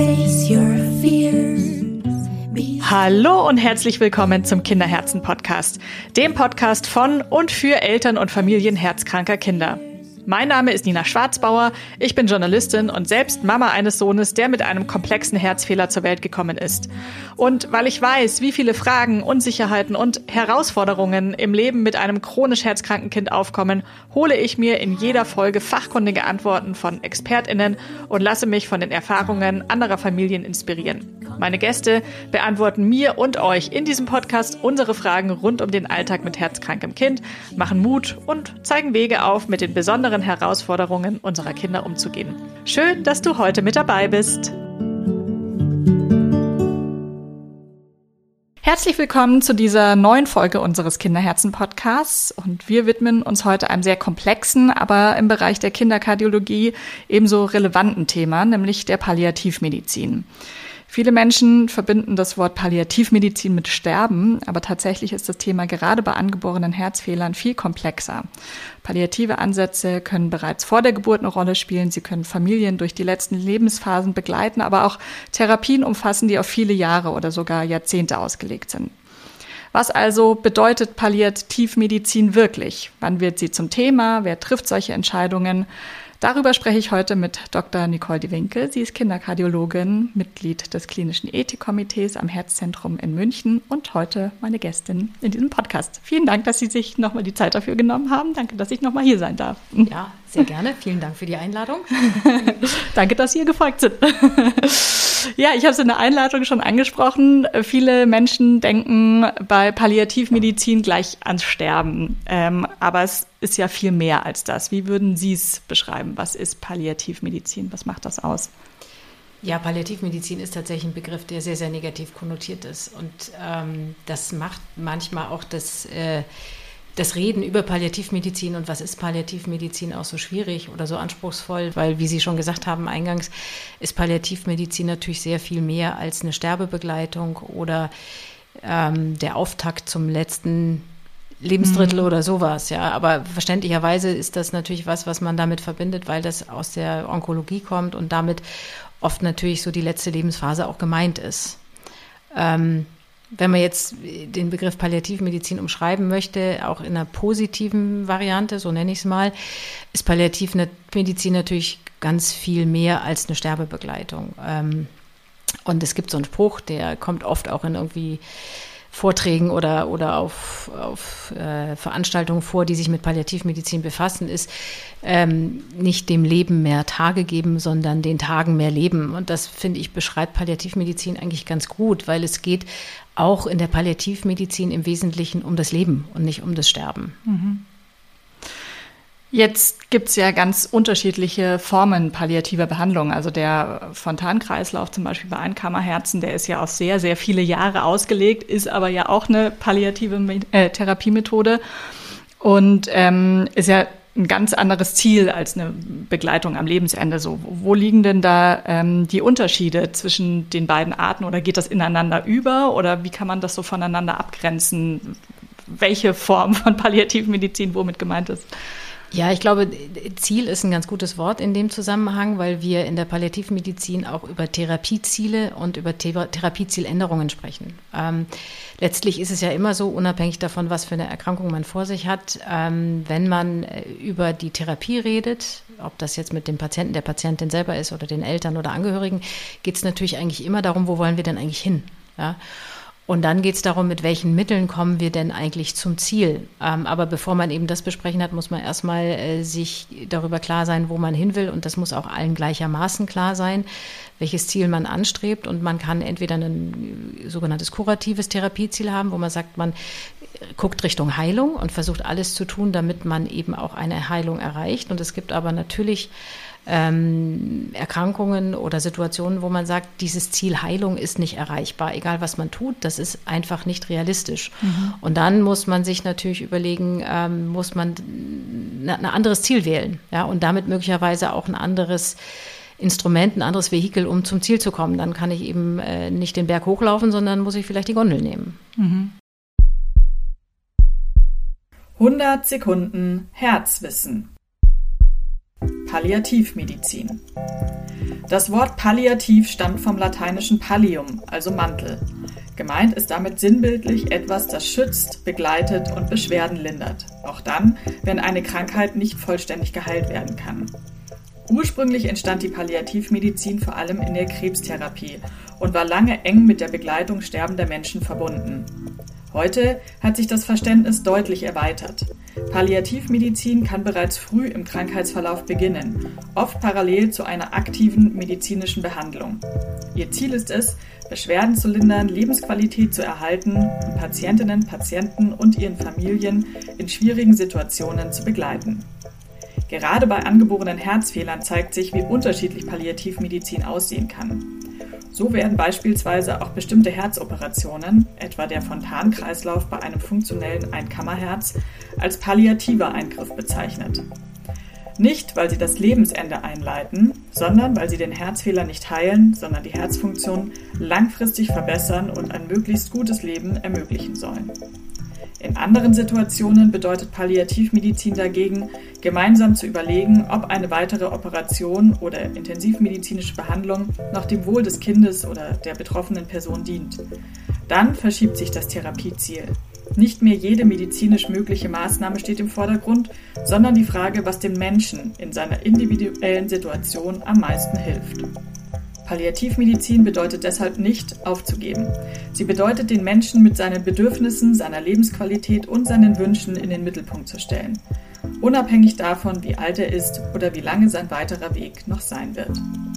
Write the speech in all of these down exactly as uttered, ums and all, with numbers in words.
Face your fears. Hallo und herzlich willkommen zum Kinderherzen-Podcast, dem Podcast von und für Eltern und Familien herzkranker Kinder. Mein Name ist Nina Schwarzbauer, ich bin Journalistin und selbst Mama eines Sohnes, der mit einem komplexen Herzfehler zur Welt gekommen ist. Und weil ich weiß, wie viele Fragen, Unsicherheiten und Herausforderungen im Leben mit einem chronisch herzkranken Kind aufkommen, hole ich mir in jeder Folge fachkundige Antworten von ExpertInnen und lasse mich von den Erfahrungen anderer Familien inspirieren. Meine Gäste beantworten mir und euch in diesem Podcast unsere Fragen rund um den Alltag mit herzkrankem Kind, machen Mut und zeigen Wege auf, mit den besonderen Herausforderungen unserer Kinder umzugehen. Schön, dass du heute mit dabei bist. Herzlich willkommen zu dieser neuen Folge unseres Kinderherzen-Podcasts. Und wir widmen uns heute einem sehr komplexen, aber im Bereich der Kinderkardiologie ebenso relevanten Thema, nämlich der Palliativmedizin. Viele Menschen verbinden das Wort Palliativmedizin mit Sterben, aber tatsächlich ist das Thema gerade bei angeborenen Herzfehlern viel komplexer. Palliative Ansätze können bereits vor der Geburt eine Rolle spielen, sie können Familien durch die letzten Lebensphasen begleiten, aber auch Therapien umfassen, die auf viele Jahre oder sogar Jahrzehnte ausgelegt sind. Was also bedeutet Palliativmedizin wirklich? Wann wird sie zum Thema? Wer trifft solche Entscheidungen? Darüber spreche ich heute mit Doktor Nicole de Winkel. Sie ist Kinderkardiologin, Mitglied des Klinischen Ethikkomitees am Herzzentrum in München und heute meine Gästin in diesem Podcast. Vielen Dank, dass Sie sich nochmal die Zeit dafür genommen haben. Danke, dass ich nochmal hier sein darf. Ja, sehr gerne. Vielen Dank für die Einladung. Danke, dass Sie ihr gefolgt sind. Ja, ich habe es in der Einleitung schon angesprochen. Viele Menschen denken bei Palliativmedizin gleich ans Sterben. Ähm, aber es ist ja viel mehr als das. Wie würden Sie es beschreiben? Was ist Palliativmedizin? Was macht das aus? Ja, Palliativmedizin ist tatsächlich ein Begriff, der sehr, sehr negativ konnotiert ist. Und ähm, das macht manchmal auch das, äh, das Reden über Palliativmedizin und was ist Palliativmedizin auch so schwierig oder so anspruchsvoll, weil, wie Sie schon gesagt haben eingangs, ist Palliativmedizin natürlich sehr viel mehr als eine Sterbebegleitung oder ähm, der Auftakt zum letzten Lebensdrittel mhm. oder sowas, ja. Aber verständlicherweise ist das natürlich was, was man damit verbindet, weil das aus der Onkologie kommt und damit oft natürlich so die letzte Lebensphase auch gemeint ist. Ähm, Wenn man jetzt den Begriff Palliativmedizin umschreiben möchte, auch in einer positiven Variante, so nenne ich es mal, ist Palliativmedizin natürlich ganz viel mehr als eine Sterbebegleitung. Und es gibt so einen Spruch, der kommt oft auch in irgendwie Vorträgen oder, oder auf, auf äh, Veranstaltungen vor, die sich mit Palliativmedizin befassen, ist ähm, nicht dem Leben mehr Tage geben, sondern den Tagen mehr Leben. Und das, finde ich, beschreibt Palliativmedizin eigentlich ganz gut, weil es geht auch in der Palliativmedizin im Wesentlichen um das Leben und nicht um das Sterben. Mhm. Jetzt gibt es ja ganz unterschiedliche Formen palliativer Behandlung. Also der Fontan-Kreislauf zum Beispiel bei Einkammerherzen, der ist ja auf sehr, sehr viele Jahre ausgelegt, ist aber ja auch eine palliative äh, Therapiemethode und ähm, ist ja ein ganz anderes Ziel als eine Begleitung am Lebensende. So, wo liegen denn da ähm, die Unterschiede zwischen den beiden Arten oder geht das ineinander über oder wie kann man das so voneinander abgrenzen, welche Form von Palliativmedizin womit gemeint ist? Ja, ich glaube, Ziel ist ein ganz gutes Wort in dem Zusammenhang, weil wir in der Palliativmedizin auch über Therapieziele und über Thera- Therapiezieländerungen sprechen. Ähm, letztlich ist es ja immer so, unabhängig davon, was für eine Erkrankung man vor sich hat, ähm, wenn man über die Therapie redet, ob das jetzt mit dem Patienten, der Patientin selber ist oder den Eltern oder Angehörigen, geht es natürlich eigentlich immer darum, wo wollen wir denn eigentlich hin? Ja? Und dann geht es darum, mit welchen Mitteln kommen wir denn eigentlich zum Ziel. Ähm, aber bevor man eben das besprechen hat, muss man erstmal äh, sich darüber klar sein, wo man hin will. Und das muss auch allen gleichermaßen klar sein, welches Ziel man anstrebt. Und man kann entweder ein sogenanntes kuratives Therapieziel haben, wo man sagt, man guckt Richtung Heilung und versucht alles zu tun, damit man eben auch eine Heilung erreicht. Und es gibt aber natürlich Ähm, Erkrankungen oder Situationen, wo man sagt, dieses Ziel Heilung ist nicht erreichbar, egal was man tut, das ist einfach nicht realistisch. Mhm. Und dann muss man sich natürlich überlegen, ähm, muss man ein ein anderes Ziel wählen, ja, und damit möglicherweise auch ein anderes Instrument, ein anderes Vehikel, um zum Ziel zu kommen. Dann kann ich eben äh, nicht den Berg hochlaufen, sondern muss ich vielleicht die Gondel nehmen. Mhm. hundert Sekunden Herzwissen. Palliativmedizin. Das Wort palliativ stammt vom lateinischen pallium, also Mantel. Gemeint ist damit sinnbildlich etwas, das schützt, begleitet und Beschwerden lindert. Auch dann, wenn eine Krankheit nicht vollständig geheilt werden kann. Ursprünglich entstand die Palliativmedizin vor allem in der Krebstherapie und war lange eng mit der Begleitung sterbender Menschen verbunden. Heute hat sich das Verständnis deutlich erweitert. Palliativmedizin kann bereits früh im Krankheitsverlauf beginnen, oft parallel zu einer aktiven medizinischen Behandlung. Ihr Ziel ist es, Beschwerden zu lindern, Lebensqualität zu erhalten und Patientinnen, Patienten und ihren Familien in schwierigen Situationen zu begleiten. Gerade bei angeborenen Herzfehlern zeigt sich, wie unterschiedlich Palliativmedizin aussehen kann. So werden beispielsweise auch bestimmte Herzoperationen, etwa der Fontan-Kreislauf bei einem funktionellen Einkammerherz, als palliativer Eingriff bezeichnet. Nicht, weil sie das Lebensende einleiten, sondern weil sie den Herzfehler nicht heilen, sondern die Herzfunktion langfristig verbessern und ein möglichst gutes Leben ermöglichen sollen. In anderen Situationen bedeutet Palliativmedizin dagegen, gemeinsam zu überlegen, ob eine weitere Operation oder intensivmedizinische Behandlung noch dem Wohl des Kindes oder der betroffenen Person dient. Dann verschiebt sich das Therapieziel. Nicht mehr jede medizinisch mögliche Maßnahme steht im Vordergrund, sondern die Frage, was dem Menschen in seiner individuellen Situation am meisten hilft. Palliativmedizin bedeutet deshalb nicht aufzugeben. Sie bedeutet, den Menschen mit seinen Bedürfnissen, seiner Lebensqualität und seinen Wünschen in den Mittelpunkt zu stellen. Unabhängig davon, wie alt er ist oder wie lange sein weiterer Weg noch sein wird.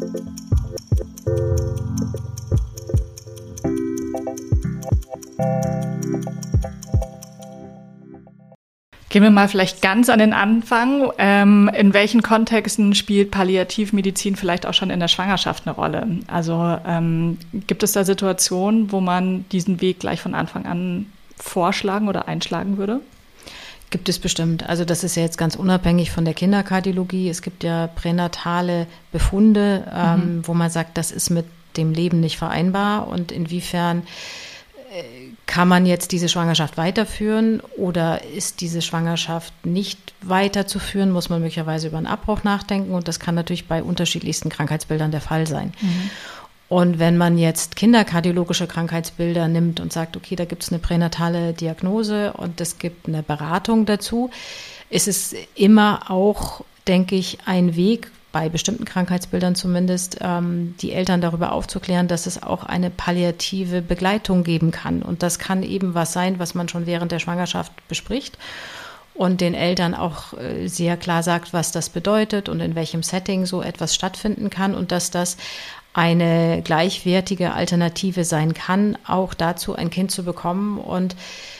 Gehen wir mal vielleicht ganz an den Anfang. Ähm, in welchen Kontexten spielt Palliativmedizin vielleicht auch schon in der Schwangerschaft eine Rolle? Also ähm, gibt es da Situationen, wo man diesen Weg gleich von Anfang an vorschlagen oder einschlagen würde? Gibt es bestimmt. Also das ist ja jetzt ganz unabhängig von der Kinderkardiologie. Es gibt ja pränatale Befunde, ähm, mhm. wo man sagt, das ist mit dem Leben nicht vereinbar und inwiefern kann man jetzt diese Schwangerschaft weiterführen oder ist diese Schwangerschaft nicht weiterzuführen, muss man möglicherweise über einen Abbruch nachdenken und das kann natürlich bei unterschiedlichsten Krankheitsbildern der Fall sein. Mhm. Und wenn man jetzt kinderkardiologische Krankheitsbilder nimmt und sagt, okay, da gibt es eine pränatale Diagnose und es gibt eine Beratung dazu, ist es immer auch, denke ich, ein Weg, bei bestimmten Krankheitsbildern zumindest, ähm, die Eltern darüber aufzuklären, dass es auch eine palliative Begleitung geben kann. Und das kann eben was sein, was man schon während der Schwangerschaft bespricht und den Eltern auch äh, sehr klar sagt, was das bedeutet und in welchem Setting so etwas stattfinden kann und dass das eine gleichwertige Alternative sein kann, auch dazu ein Kind zu bekommen und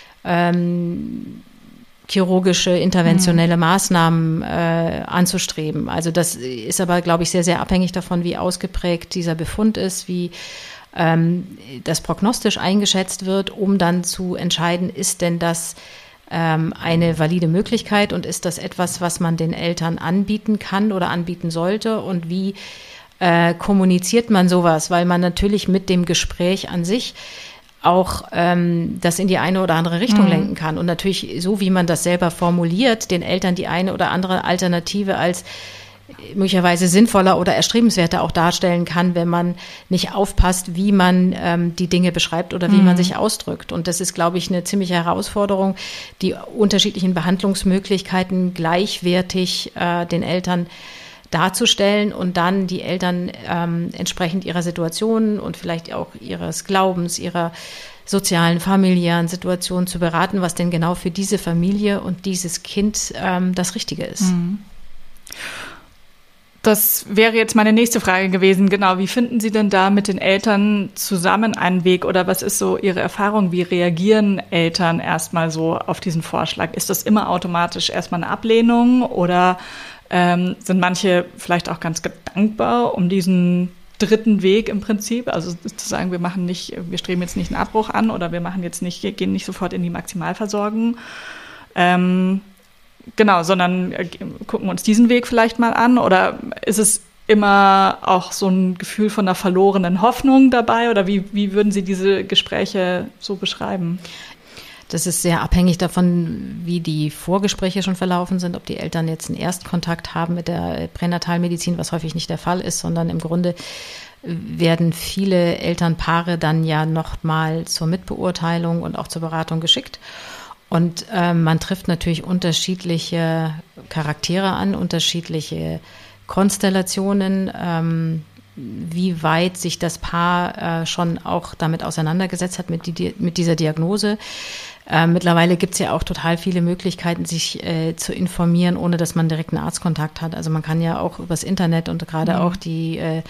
ähm, chirurgische, interventionelle Maßnahmen äh, anzustreben. Also das ist aber, glaube ich, sehr, sehr abhängig davon, wie ausgeprägt dieser Befund ist, wie ähm, das prognostisch eingeschätzt wird, um dann zu entscheiden, ist denn das ähm, eine valide Möglichkeit und ist das etwas, was man den Eltern anbieten kann oder anbieten sollte und wie äh, kommuniziert man sowas, weil man natürlich mit dem Gespräch an sich auch ähm, das in die eine oder andere Richtung mhm. lenken kann. Und natürlich, so wie man das selber formuliert, den Eltern die eine oder andere Alternative als möglicherweise sinnvoller oder erstrebenswerter auch darstellen kann, wenn man nicht aufpasst, wie man ähm, die Dinge beschreibt oder wie mhm. man sich ausdrückt. Und das ist, glaube ich, eine ziemliche Herausforderung, die unterschiedlichen Behandlungsmöglichkeiten gleichwertig äh, den Eltern darzustellen und dann die Eltern ähm, entsprechend ihrer Situation und vielleicht auch ihres Glaubens, ihrer sozialen, familiären Situation zu beraten, was denn genau für diese Familie und dieses Kind ähm, das Richtige ist. Das wäre jetzt meine nächste Frage gewesen. Genau, wie finden Sie denn da mit den Eltern zusammen einen Weg oder was ist so Ihre Erfahrung? Wie reagieren Eltern erstmal so auf diesen Vorschlag? Ist das immer automatisch erstmal eine Ablehnung oder Ähm, sind manche vielleicht auch ganz dankbar um diesen dritten Weg im Prinzip, also zu sagen, wir machen nicht, wir streben jetzt nicht einen Abbruch an oder wir machen jetzt nicht, gehen nicht sofort in die Maximalversorgung, ähm, genau, sondern äh, gucken uns diesen Weg vielleicht mal an oder ist es immer auch so ein Gefühl von einer verlorenen Hoffnung dabei oder wie, wie würden Sie diese Gespräche so beschreiben? Das ist sehr abhängig davon, wie die Vorgespräche schon verlaufen sind, ob die Eltern jetzt einen Erstkontakt haben mit der Pränatalmedizin, was häufig nicht der Fall ist, sondern im Grunde werden viele Elternpaare dann ja nochmal zur Mitbeurteilung und auch zur Beratung geschickt. Und äh, man trifft natürlich unterschiedliche Charaktere an, unterschiedliche Konstellationen, ähm, wie weit sich das Paar äh, schon auch damit auseinandergesetzt hat mit, die, mit dieser Diagnose. Äh, mittlerweile gibt es ja auch total viele Möglichkeiten, sich äh, zu informieren, ohne dass man direkt einen Arztkontakt hat. Also man kann ja auch übers Internet und gerade mhm. auch die äh,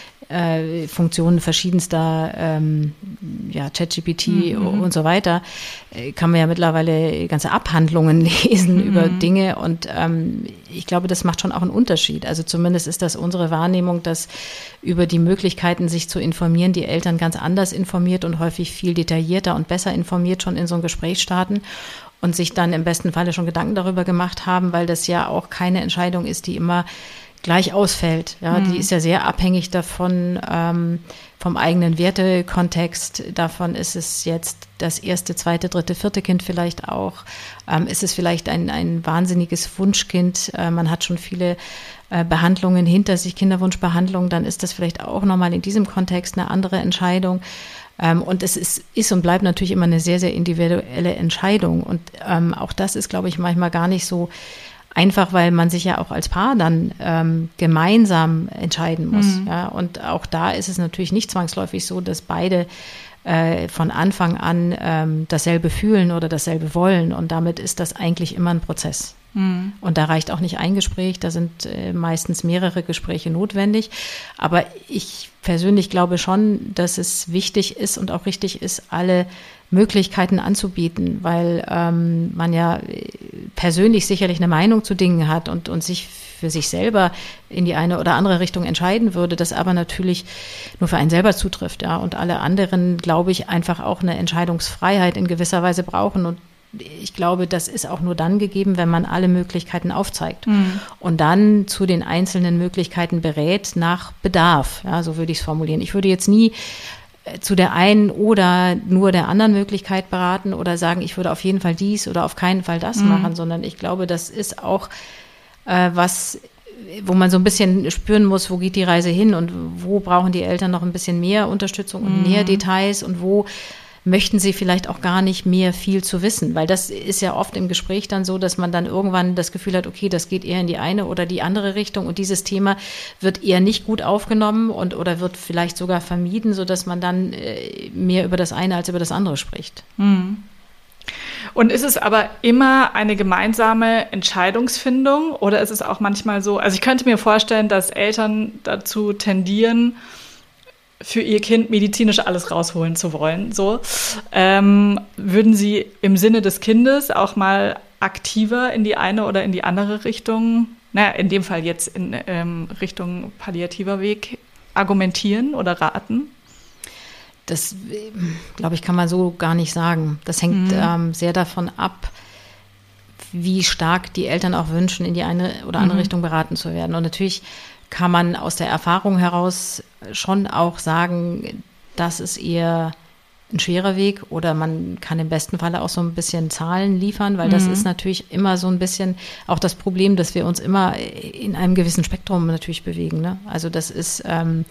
äh, Funktionen verschiedenster, ähm, ja, ChatGPT mhm. und so weiter, äh, kann man ja mittlerweile ganze Abhandlungen lesen mhm. über Dinge und ähm, ich glaube, das macht schon auch einen Unterschied. Also zumindest ist das unsere Wahrnehmung, dass über die Möglichkeiten, sich zu informieren, die Eltern ganz anders informiert und häufig viel detaillierter und besser informiert schon in so ein Gespräch starten und sich dann im besten Falle schon Gedanken darüber gemacht haben, weil das ja auch keine Entscheidung ist, die immer gleich ausfällt. Ja, mhm. die ist ja sehr abhängig davon, ähm, vom eigenen Wertekontext. Davon ist es jetzt das erste, zweite, dritte, vierte Kind vielleicht auch. Ähm, ist es vielleicht ein, ein wahnsinniges Wunschkind? Äh, man hat schon viele äh, Behandlungen hinter sich, Kinderwunschbehandlungen. Dann ist das vielleicht auch nochmal in diesem Kontext eine andere Entscheidung. Ähm, und es ist, ist und bleibt natürlich immer eine sehr, sehr individuelle Entscheidung. Und ähm, auch das ist, glaube ich, manchmal gar nicht so einfach, weil man sich ja auch als Paar dann ähm, gemeinsam entscheiden muss. Mhm. Ja, und auch da ist es natürlich nicht zwangsläufig so, dass beide äh, von Anfang an ähm, dasselbe fühlen oder dasselbe wollen. Und damit ist das eigentlich immer ein Prozess. Mhm. Und da reicht auch nicht ein Gespräch, da sind äh, meistens mehrere Gespräche notwendig. Aber ich persönlich glaube schon, dass es wichtig ist und auch richtig ist, alle Möglichkeiten anzubieten, weil ähm, man ja persönlich sicherlich eine Meinung zu Dingen hat und, und sich für sich selber in die eine oder andere Richtung entscheiden würde, das aber natürlich nur für einen selber zutrifft, ja, und alle anderen, glaube ich, einfach auch eine Entscheidungsfreiheit in gewisser Weise brauchen und ich glaube, das ist auch nur dann gegeben, wenn man alle Möglichkeiten aufzeigt mhm. und dann zu den einzelnen Möglichkeiten berät nach Bedarf, ja, so würde ich es formulieren. Ich würde jetzt nie zu der einen oder nur der anderen Möglichkeit beraten oder sagen, ich würde auf jeden Fall dies oder auf keinen Fall das mhm. machen, sondern ich glaube, das ist auch äh, was, wo man so ein bisschen spüren muss, wo geht die Reise hin und wo brauchen die Eltern noch ein bisschen mehr Unterstützung und mhm. mehr Details und wo möchten sie vielleicht auch gar nicht mehr viel zu wissen, weil das ist ja oft im Gespräch dann so, dass man dann irgendwann das Gefühl hat, okay, das geht eher in die eine oder die andere Richtung und dieses Thema wird eher nicht gut aufgenommen und oder wird vielleicht sogar vermieden, sodass man dann äh, mehr über das eine als über das andere spricht. Mhm. Und ist es aber immer eine gemeinsame Entscheidungsfindung oder ist es auch manchmal so, also ich könnte mir vorstellen, dass Eltern dazu tendieren, für ihr Kind medizinisch alles rausholen zu wollen. So ähm, würden Sie im Sinne des Kindes auch mal aktiver in die eine oder in die andere Richtung, naja, in dem Fall jetzt in ähm, Richtung palliativer Weg argumentieren oder raten? Das, glaube ich, kann man so gar nicht sagen. Das hängt mhm. ähm, sehr davon ab, wie stark die Eltern auch wünschen, in die eine oder andere mhm. Richtung beraten zu werden. Und natürlich kann man aus der Erfahrung heraus schon auch sagen, das ist eher ein schwerer Weg oder man kann im besten Falle auch so ein bisschen Zahlen liefern, weil mhm. das ist natürlich immer so ein bisschen auch das Problem, dass wir uns immer in einem gewissen Spektrum natürlich bewegen. Ne? Also das ist ähm,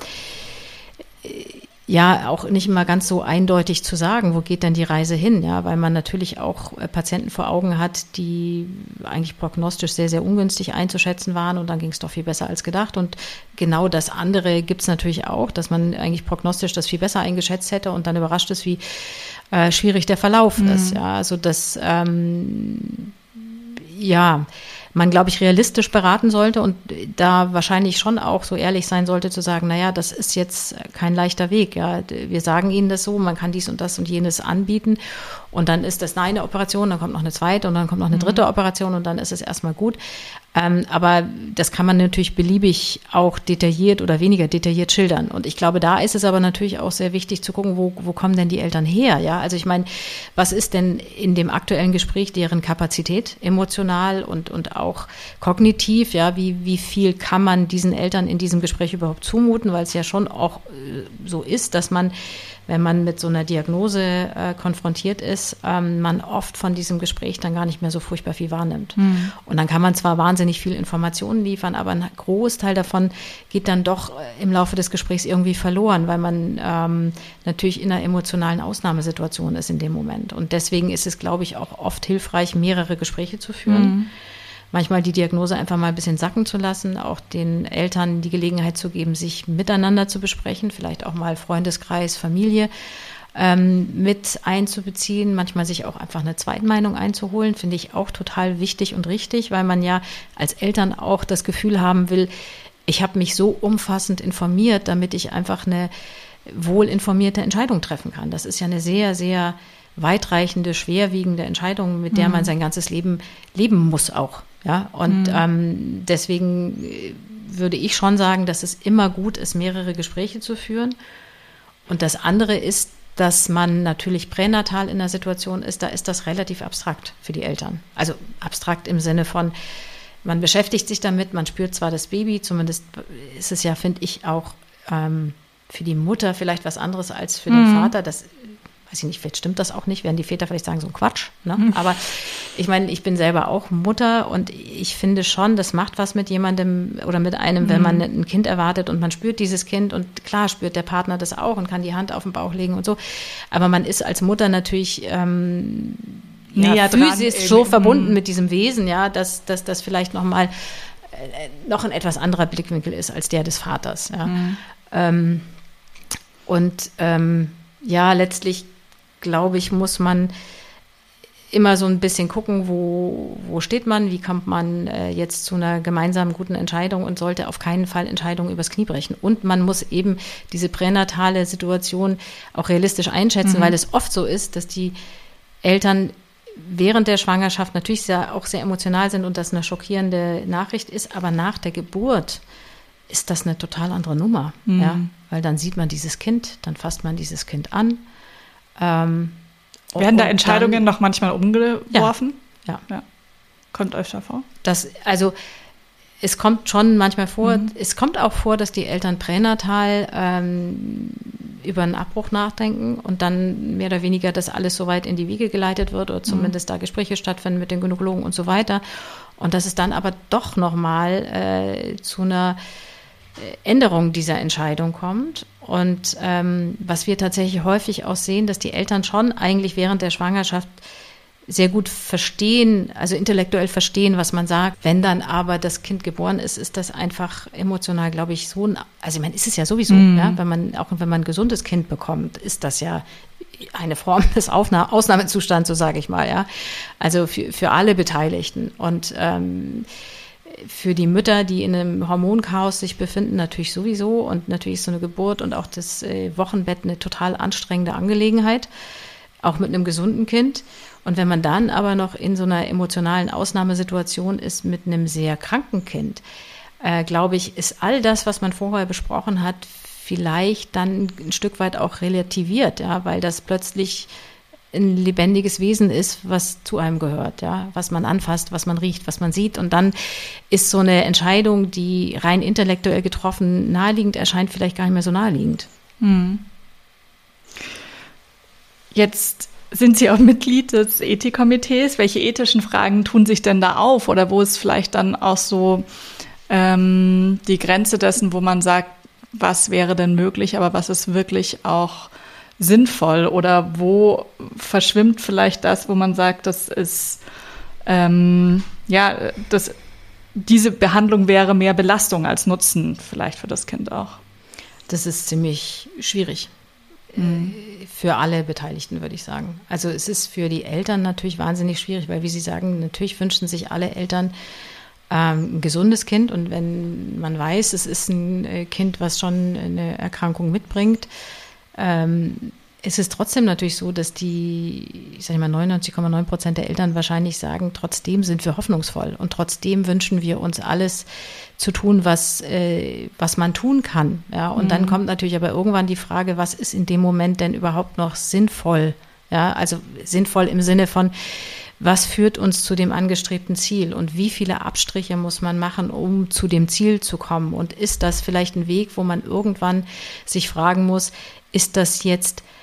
ja auch nicht immer ganz so eindeutig zu sagen, wo geht denn die Reise hin, ja, weil man natürlich auch Patienten vor Augen hat, die eigentlich prognostisch sehr, sehr ungünstig einzuschätzen waren und dann ging es doch viel besser als gedacht und genau das andere gibt es natürlich auch, dass man eigentlich prognostisch das viel besser eingeschätzt hätte und dann überrascht ist, wie äh, schwierig der Verlauf mhm. ist, ja, also das, ähm, ja, man, glaube ich, realistisch beraten sollte und da wahrscheinlich schon auch so ehrlich sein sollte, zu sagen, naja, das ist jetzt kein leichter Weg. Ja, wir sagen Ihnen das so, man kann dies und das und jenes anbieten und dann ist das eine Operation, dann kommt noch eine zweite und dann kommt noch eine dritte Operation und dann ist es erstmal gut. Ähm, aber das kann man natürlich beliebig auch detailliert oder weniger detailliert schildern. Und ich glaube, da ist es aber natürlich auch sehr wichtig zu gucken, wo, wo kommen denn die Eltern her? Ja, also ich meine, was ist denn in dem aktuellen Gespräch deren Kapazität, emotional und, und auch kognitiv? Ja, wie, wie viel kann man diesen Eltern in diesem Gespräch überhaupt zumuten? Weil es ja schon auch äh, so ist, dass man, wenn man mit so einer Diagnose äh, konfrontiert ist, ähm, man oft von diesem Gespräch dann gar nicht mehr so furchtbar viel wahrnimmt. Mhm. Und dann kann man zwar wahnsinnig viel Informationen liefern, aber ein Großteil davon geht dann doch im Laufe des Gesprächs irgendwie verloren, weil man ähm, natürlich in einer emotionalen Ausnahmesituation ist in dem Moment. Und deswegen ist es, glaube ich, auch oft hilfreich, mehrere Gespräche zu führen. Mhm. Manchmal die Diagnose einfach mal ein bisschen sacken zu lassen, auch den Eltern die Gelegenheit zu geben, sich miteinander zu besprechen, vielleicht auch mal Freundeskreis, Familie ähm, mit einzubeziehen, manchmal sich auch einfach eine Zweitmeinung einzuholen, finde ich auch total wichtig und richtig, weil man ja als Eltern auch das Gefühl haben will, ich habe mich so umfassend informiert, damit ich einfach eine wohlinformierte Entscheidung treffen kann. Das ist ja eine sehr, sehr weitreichende, schwerwiegende Entscheidung, mit der man sein ganzes Leben leben muss auch. Ja, und mhm. ähm, deswegen würde ich schon sagen, dass es immer gut ist, mehrere Gespräche zu führen. Und das andere ist, dass man natürlich pränatal in einer Situation ist, da ist das relativ abstrakt für die Eltern. Also abstrakt im Sinne von, man beschäftigt sich damit, man spürt zwar das Baby, zumindest ist es ja, finde ich, auch ähm, für die Mutter vielleicht was anderes als für den mhm. Vater. Das weiß ich nicht, vielleicht stimmt das auch nicht, werden die Väter vielleicht sagen, so ein Quatsch. Ne? Mhm. Aber ich meine, ich bin selber auch Mutter und ich finde schon, das macht was mit jemandem oder mit einem, wenn man ein Kind erwartet und man spürt dieses Kind und klar spürt der Partner das auch und kann die Hand auf den Bauch legen und so. Aber man ist als Mutter natürlich ähm, ja, physisch so verbunden mit diesem Wesen, ja, dass das dass vielleicht noch mal äh, noch ein etwas anderer Blickwinkel ist als der des Vaters. Ja. Mhm. Ähm, und ähm, ja, letztlich glaube ich, muss man immer so ein bisschen gucken, wo, wo steht man, wie kommt man äh, jetzt zu einer gemeinsamen guten Entscheidung und sollte auf keinen Fall Entscheidungen übers Knie brechen. Und man muss eben diese pränatale Situation auch realistisch einschätzen, mhm. weil es oft so ist, dass die Eltern während der Schwangerschaft natürlich sehr, auch sehr emotional sind und das eine schockierende Nachricht ist, aber nach der Geburt ist das eine total andere Nummer, mhm. ja, weil dann sieht man dieses Kind, dann fasst man dieses Kind an. Ähm, Werden da Entscheidungen dann noch manchmal umgeworfen? Ja. ja. ja. Kommt öfter vor? Das, also es kommt schon manchmal vor, mhm. es kommt auch vor, dass die Eltern pränatal ähm, über einen Abbruch nachdenken und dann mehr oder weniger das alles so weit in die Wiege geleitet wird oder zumindest mhm. da Gespräche stattfinden mit den Gynäkologen und so weiter. Und dass es dann aber doch nochmal äh, zu einer Änderung dieser Entscheidung kommt. Und ähm, was wir tatsächlich häufig auch sehen, dass die Eltern schon eigentlich während der Schwangerschaft sehr gut verstehen, also intellektuell verstehen, was man sagt. Wenn dann aber das Kind geboren ist, ist das einfach emotional, glaube ich, so, also ich meine, ist es ja sowieso, mm. ja, wenn man, auch wenn man ein gesundes Kind bekommt, ist das ja eine Form des Aufna- Ausnahmezustands, so sage ich mal, ja. Also für, für alle Beteiligten. Und ähm, für die Mütter, die in einem Hormonchaos sich befinden, natürlich sowieso. Und natürlich ist so eine Geburt und auch das äh, Wochenbett eine total anstrengende Angelegenheit, auch mit einem gesunden Kind. Und wenn man dann aber noch in so einer emotionalen Ausnahmesituation ist mit einem sehr kranken Kind, äh, glaube ich, ist all das, was man vorher besprochen hat, vielleicht dann ein Stück weit auch relativiert, ja, weil das plötzlich ein lebendiges Wesen ist, was zu einem gehört, ja, was man anfasst, was man riecht, was man sieht. Und dann ist so eine Entscheidung, die rein intellektuell getroffen naheliegend erscheint, vielleicht gar nicht mehr so naheliegend. Hm. Jetzt sind Sie auch Mitglied des Ethikkomitees. Welche ethischen Fragen tun sich denn da auf? Oder wo ist vielleicht dann auch so ähm, die Grenze dessen, wo man sagt, was wäre denn möglich, aber was ist wirklich auch sinnvoll? Oder wo verschwimmt vielleicht das, wo man sagt, das ist, ähm, ja, das, diese Behandlung wäre mehr Belastung als Nutzen vielleicht für das Kind auch? Das ist ziemlich schwierig. Mhm. Für alle Beteiligten, würde ich sagen. Also es ist für die Eltern natürlich wahnsinnig schwierig, weil, wie Sie sagen, natürlich wünschen sich alle Eltern ähm, ein gesundes Kind. Und wenn man weiß, es ist ein Kind, was schon eine Erkrankung mitbringt, ähm, ist es trotzdem natürlich so, dass die, ich sage mal, neunundneunzig Komma neun Prozent der Eltern wahrscheinlich sagen, trotzdem sind wir hoffnungsvoll und trotzdem wünschen wir uns alles zu tun, was, äh, was man tun kann. Ja, und mhm. dann kommt natürlich aber irgendwann die Frage, was ist in dem Moment denn überhaupt noch sinnvoll? Ja, also sinnvoll im Sinne von, was führt uns zu dem angestrebten Ziel und wie viele Abstriche muss man machen, um zu dem Ziel zu kommen? Und ist das vielleicht ein Weg, wo man irgendwann sich fragen muss, ist das jetzt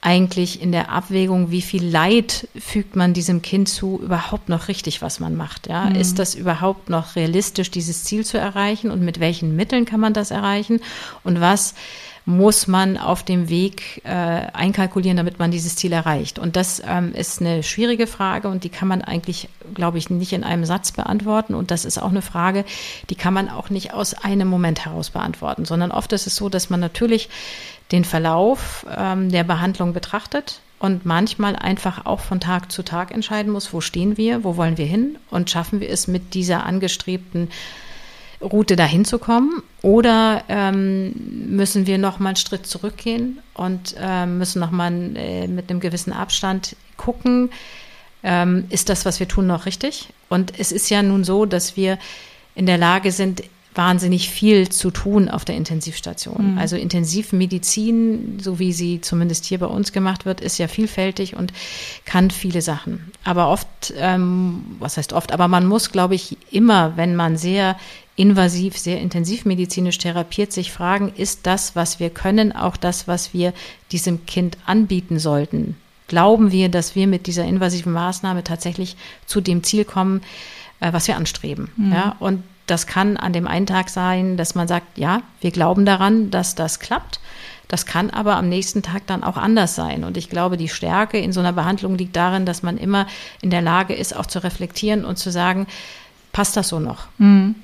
eigentlich in der Abwägung, wie viel Leid fügt man diesem Kind zu, überhaupt noch richtig, was man macht. Ja? Mhm. Ist das überhaupt noch realistisch, dieses Ziel zu erreichen und mit welchen Mitteln kann man das erreichen und was muss man auf dem Weg äh, einkalkulieren, damit man dieses Ziel erreicht. Und das ähm, ist eine schwierige Frage und die kann man eigentlich, glaube ich, nicht in einem Satz beantworten. Und das ist auch eine Frage, die kann man auch nicht aus einem Moment heraus beantworten, sondern oft ist es so, dass man natürlich den Verlauf ähm, der Behandlung betrachtet und manchmal einfach auch von Tag zu Tag entscheiden muss, wo stehen wir, wo wollen wir hin und schaffen wir es mit dieser angestrebten Route dahin zu kommen oder ähm, müssen wir noch mal einen Schritt zurückgehen und äh, müssen noch mal äh, mit einem gewissen Abstand gucken, ähm, ist das, was wir tun, noch richtig? Und es ist ja nun so, dass wir in der Lage sind, wahnsinnig viel zu tun auf der Intensivstation. Mhm. Also Intensivmedizin, so wie sie zumindest hier bei uns gemacht wird, ist ja vielfältig und kann viele Sachen. Aber oft, ähm, was heißt oft, aber man muss, glaube ich, immer, wenn man sehr invasiv, sehr intensivmedizinisch therapiert, sich fragen, ist das, was wir können, auch das, was wir diesem Kind anbieten sollten? Glauben wir, dass wir mit dieser invasiven Maßnahme tatsächlich zu dem Ziel kommen, äh, was wir anstreben? Mhm. Ja, und das kann an dem einen Tag sein, dass man sagt, ja, wir glauben daran, dass das klappt. Das kann aber am nächsten Tag dann auch anders sein. Und ich glaube, die Stärke in so einer Behandlung liegt darin, dass man immer in der Lage ist, auch zu reflektieren und zu sagen, passt das so noch? Mhm.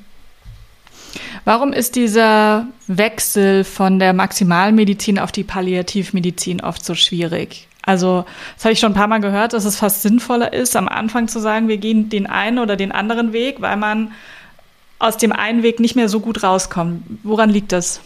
Warum ist dieser Wechsel von der Maximalmedizin auf die Palliativmedizin oft so schwierig? Also, das habe ich schon ein paar Mal gehört, dass es fast sinnvoller ist, am Anfang zu sagen, wir gehen den einen oder den anderen Weg, weil man aus dem einen Weg nicht mehr so gut rauskommt. Woran liegt das?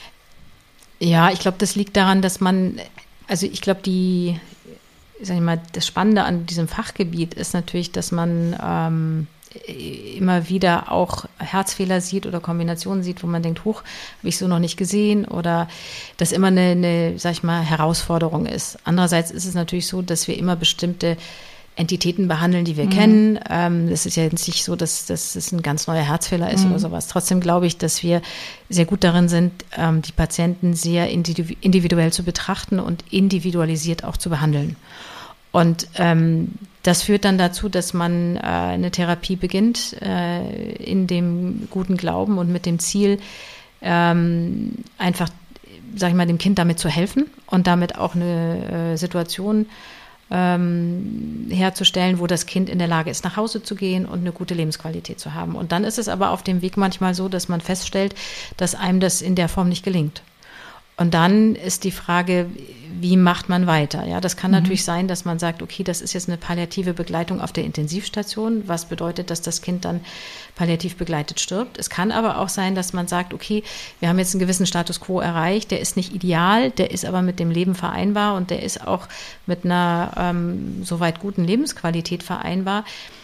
Ja, ich glaube, das liegt daran, dass man, also ich glaube, die, sag ich mal, das Spannende an diesem Fachgebiet ist natürlich, dass man ähm, immer wieder auch Herzfehler sieht oder Kombinationen sieht, wo man denkt, huch, habe ich so noch nicht gesehen oder das immer eine, eine, sag ich mal, Herausforderung ist. Andererseits ist es natürlich so, dass wir immer bestimmte Entitäten behandeln, die wir mhm. kennen. Ähm, es ist ja jetzt nicht so, dass, dass es ein ganz neuer Herzfehler ist mhm. oder sowas. Trotzdem glaube ich, dass wir sehr gut darin sind, ähm, die Patienten sehr individuell zu betrachten und individualisiert auch zu behandeln. Und ähm, das führt dann dazu, dass man äh, eine Therapie beginnt äh, in dem guten Glauben und mit dem Ziel, ähm, einfach, sag ich mal, dem Kind damit zu helfen und damit auch eine äh, Situation ähm, herzustellen, wo das Kind in der Lage ist, nach Hause zu gehen und eine gute Lebensqualität zu haben. Und dann ist es aber auf dem Weg manchmal so, dass man feststellt, dass einem das in der Form nicht gelingt. Und dann ist die Frage, wie macht man weiter? Ja, das kann mhm. natürlich sein, dass man sagt, okay, das ist jetzt eine palliative Begleitung auf der Intensivstation, was bedeutet, dass das Kind dann palliativ begleitet stirbt. Es kann aber auch sein, dass man sagt, okay, wir haben jetzt einen gewissen Status quo erreicht, der ist nicht ideal, der ist aber mit dem Leben vereinbar und der ist auch mit einer ähm, soweit guten Lebensqualität vereinbar.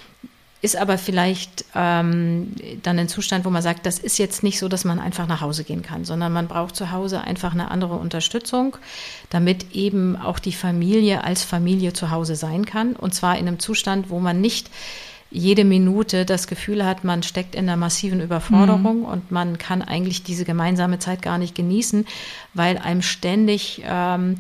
Ist aber vielleicht ähm, dann ein Zustand, wo man sagt, das ist jetzt nicht so, dass man einfach nach Hause gehen kann, sondern man braucht zu Hause einfach eine andere Unterstützung, damit eben auch die Familie als Familie zu Hause sein kann. Und zwar in einem Zustand, wo man nicht jede Minute das Gefühl hat, man steckt in einer massiven Überforderung mhm. und man kann eigentlich diese gemeinsame Zeit gar nicht genießen, weil einem ständig ähm,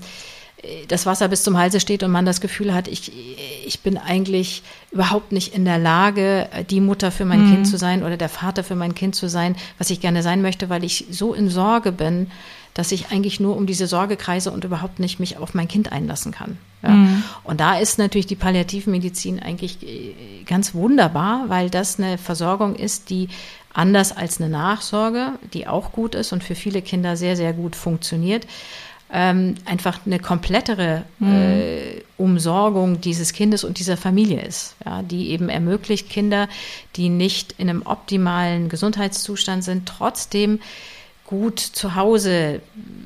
das Wasser bis zum Halse steht und man das Gefühl hat, ich, ich bin eigentlich überhaupt nicht in der Lage, die Mutter für mein mhm. Kind zu sein oder der Vater für mein Kind zu sein, was ich gerne sein möchte, weil ich so in Sorge bin, dass ich eigentlich nur um diese Sorge kreise und überhaupt nicht mich auf mein Kind einlassen kann. Ja. Mhm. Und da ist natürlich die Palliativmedizin eigentlich ganz wunderbar, weil das eine Versorgung ist, die anders als eine Nachsorge, die auch gut ist und für viele Kinder sehr, sehr gut funktioniert, Ähm, einfach eine komplettere äh, Umsorgung dieses Kindes und dieser Familie ist, ja, die eben ermöglicht, Kinder, die nicht in einem optimalen Gesundheitszustand sind, trotzdem gut zu Hause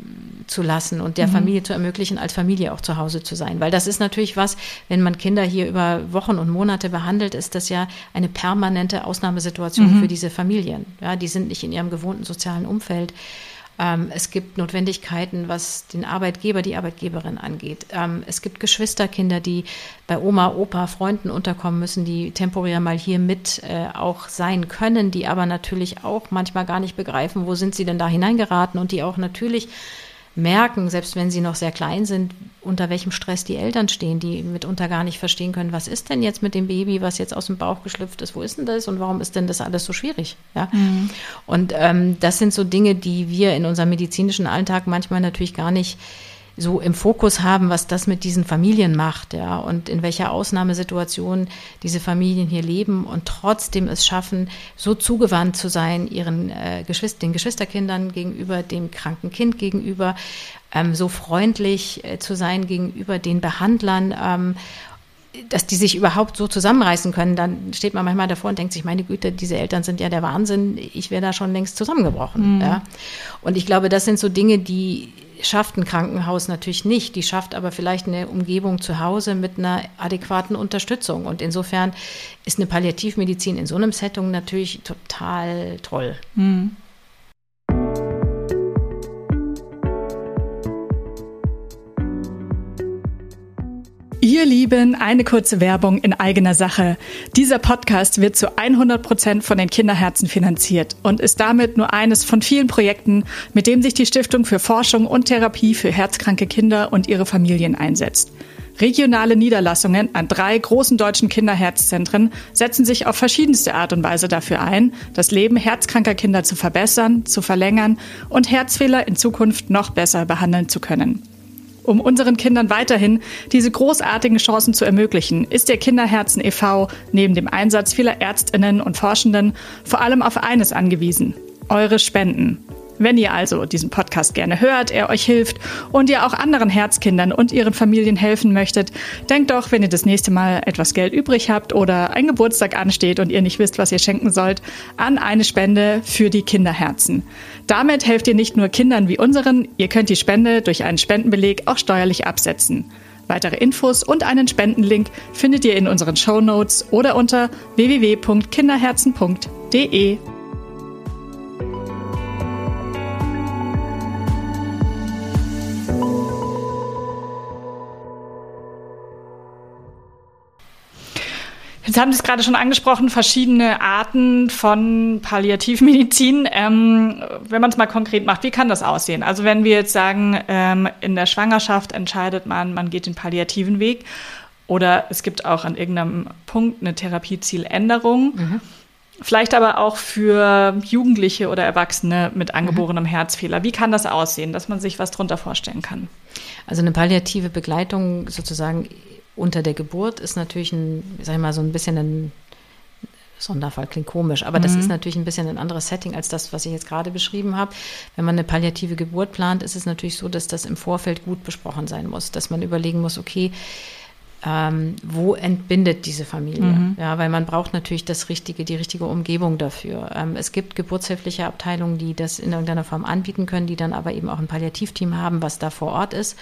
zu lassen und der mhm. Familie zu ermöglichen, als Familie auch zu Hause zu sein. Weil das ist natürlich was, wenn man Kinder hier über Wochen und Monate behandelt, ist das ja eine permanente Ausnahmesituation mhm. für diese Familien. Ja, die sind nicht in ihrem gewohnten sozialen Umfeld. Ähm, es gibt Notwendigkeiten, was den Arbeitgeber, die Arbeitgeberin angeht. Ähm, es gibt Geschwisterkinder, die bei Oma, Opa, Freunden unterkommen müssen, die temporär mal hier mit äh, auch sein können, die aber natürlich auch manchmal gar nicht begreifen, wo sind sie denn da hineingeraten und die auch natürlich merken, selbst wenn sie noch sehr klein sind, unter welchem Stress die Eltern stehen, die mitunter gar nicht verstehen können, was ist denn jetzt mit dem Baby, was jetzt aus dem Bauch geschlüpft ist, wo ist denn das und warum ist denn das alles so schwierig? Ja? Mhm. Und ähm, das sind so Dinge, die wir in unserem medizinischen Alltag manchmal natürlich gar nicht so im Fokus haben, was das mit diesen Familien macht, ja, und in welcher Ausnahmesituation diese Familien hier leben und trotzdem es schaffen, so zugewandt zu sein, ihren äh, Geschwister, den Geschwisterkindern gegenüber, dem kranken Kind gegenüber, ähm, so freundlich äh, zu sein gegenüber den Behandlern, ähm, dass die sich überhaupt so zusammenreißen können. Dann steht man manchmal davor und denkt sich, meine Güte, diese Eltern sind ja der Wahnsinn, ich wäre da schon längst zusammengebrochen. Mhm. Ja. Und ich glaube, das sind so Dinge, die schafft ein Krankenhaus natürlich nicht. Die schafft aber vielleicht eine Umgebung zu Hause mit einer adäquaten Unterstützung. Und insofern ist eine Palliativmedizin in so einem Setting natürlich total toll. Mhm. Ihr Lieben, eine kurze Werbung in eigener Sache. Dieser Podcast wird zu hundert Prozent von den Kinderherzen finanziert und ist damit nur eines von vielen Projekten, mit dem sich die Stiftung für Forschung und Therapie für herzkranke Kinder und ihre Familien einsetzt. Regionale Niederlassungen an drei großen deutschen Kinderherzzentren setzen sich auf verschiedenste Art und Weise dafür ein, das Leben herzkranker Kinder zu verbessern, zu verlängern und Herzfehler in Zukunft noch besser behandeln zu können. Um unseren Kindern weiterhin diese großartigen Chancen zu ermöglichen, ist der Kinderherzen e V neben dem Einsatz vieler ÄrztInnen und Forschenden vor allem auf eines angewiesen: eure Spenden. Wenn ihr also diesen Podcast gerne hört, er euch hilft und ihr auch anderen Herzkindern und ihren Familien helfen möchtet, denkt doch, wenn ihr das nächste Mal etwas Geld übrig habt oder ein Geburtstag ansteht und ihr nicht wisst, was ihr schenken sollt, an eine Spende für die Kinderherzen. Damit helft ihr nicht nur Kindern wie unseren, ihr könnt die Spende durch einen Spendenbeleg auch steuerlich absetzen. Weitere Infos und einen Spendenlink findet ihr in unseren Shownotes oder unter w w w punkt kinderherzen punkt d e. Jetzt haben Sie es gerade schon angesprochen, verschiedene Arten von Palliativmedizin. Ähm, wenn man es mal konkret macht, wie kann das aussehen? Also wenn wir jetzt sagen, ähm, in der Schwangerschaft entscheidet man, man geht den palliativen Weg oder es gibt auch an irgendeinem Punkt eine Therapiezieländerung. Mhm. Vielleicht aber auch für Jugendliche oder Erwachsene mit angeborenem mhm. Herzfehler. Wie kann das aussehen, dass man sich was drunter vorstellen kann? Also eine palliative Begleitung sozusagen unter der Geburt ist natürlich ein, sag ich mal, so ein bisschen ein Sonderfall, klingt komisch, aber mhm. das ist natürlich ein bisschen ein anderes Setting als das, was ich jetzt gerade beschrieben habe. Wenn man eine palliative Geburt plant, ist es natürlich so, dass das im Vorfeld gut besprochen sein muss, dass man überlegen muss, okay, ähm, wo entbindet diese Familie? Mhm. Ja, weil man braucht natürlich das richtige, die richtige Umgebung dafür. Ähm, es gibt geburtshilfliche Abteilungen, die das in irgendeiner Form anbieten können, die dann aber eben auch ein Palliativteam haben, was da vor Ort ist.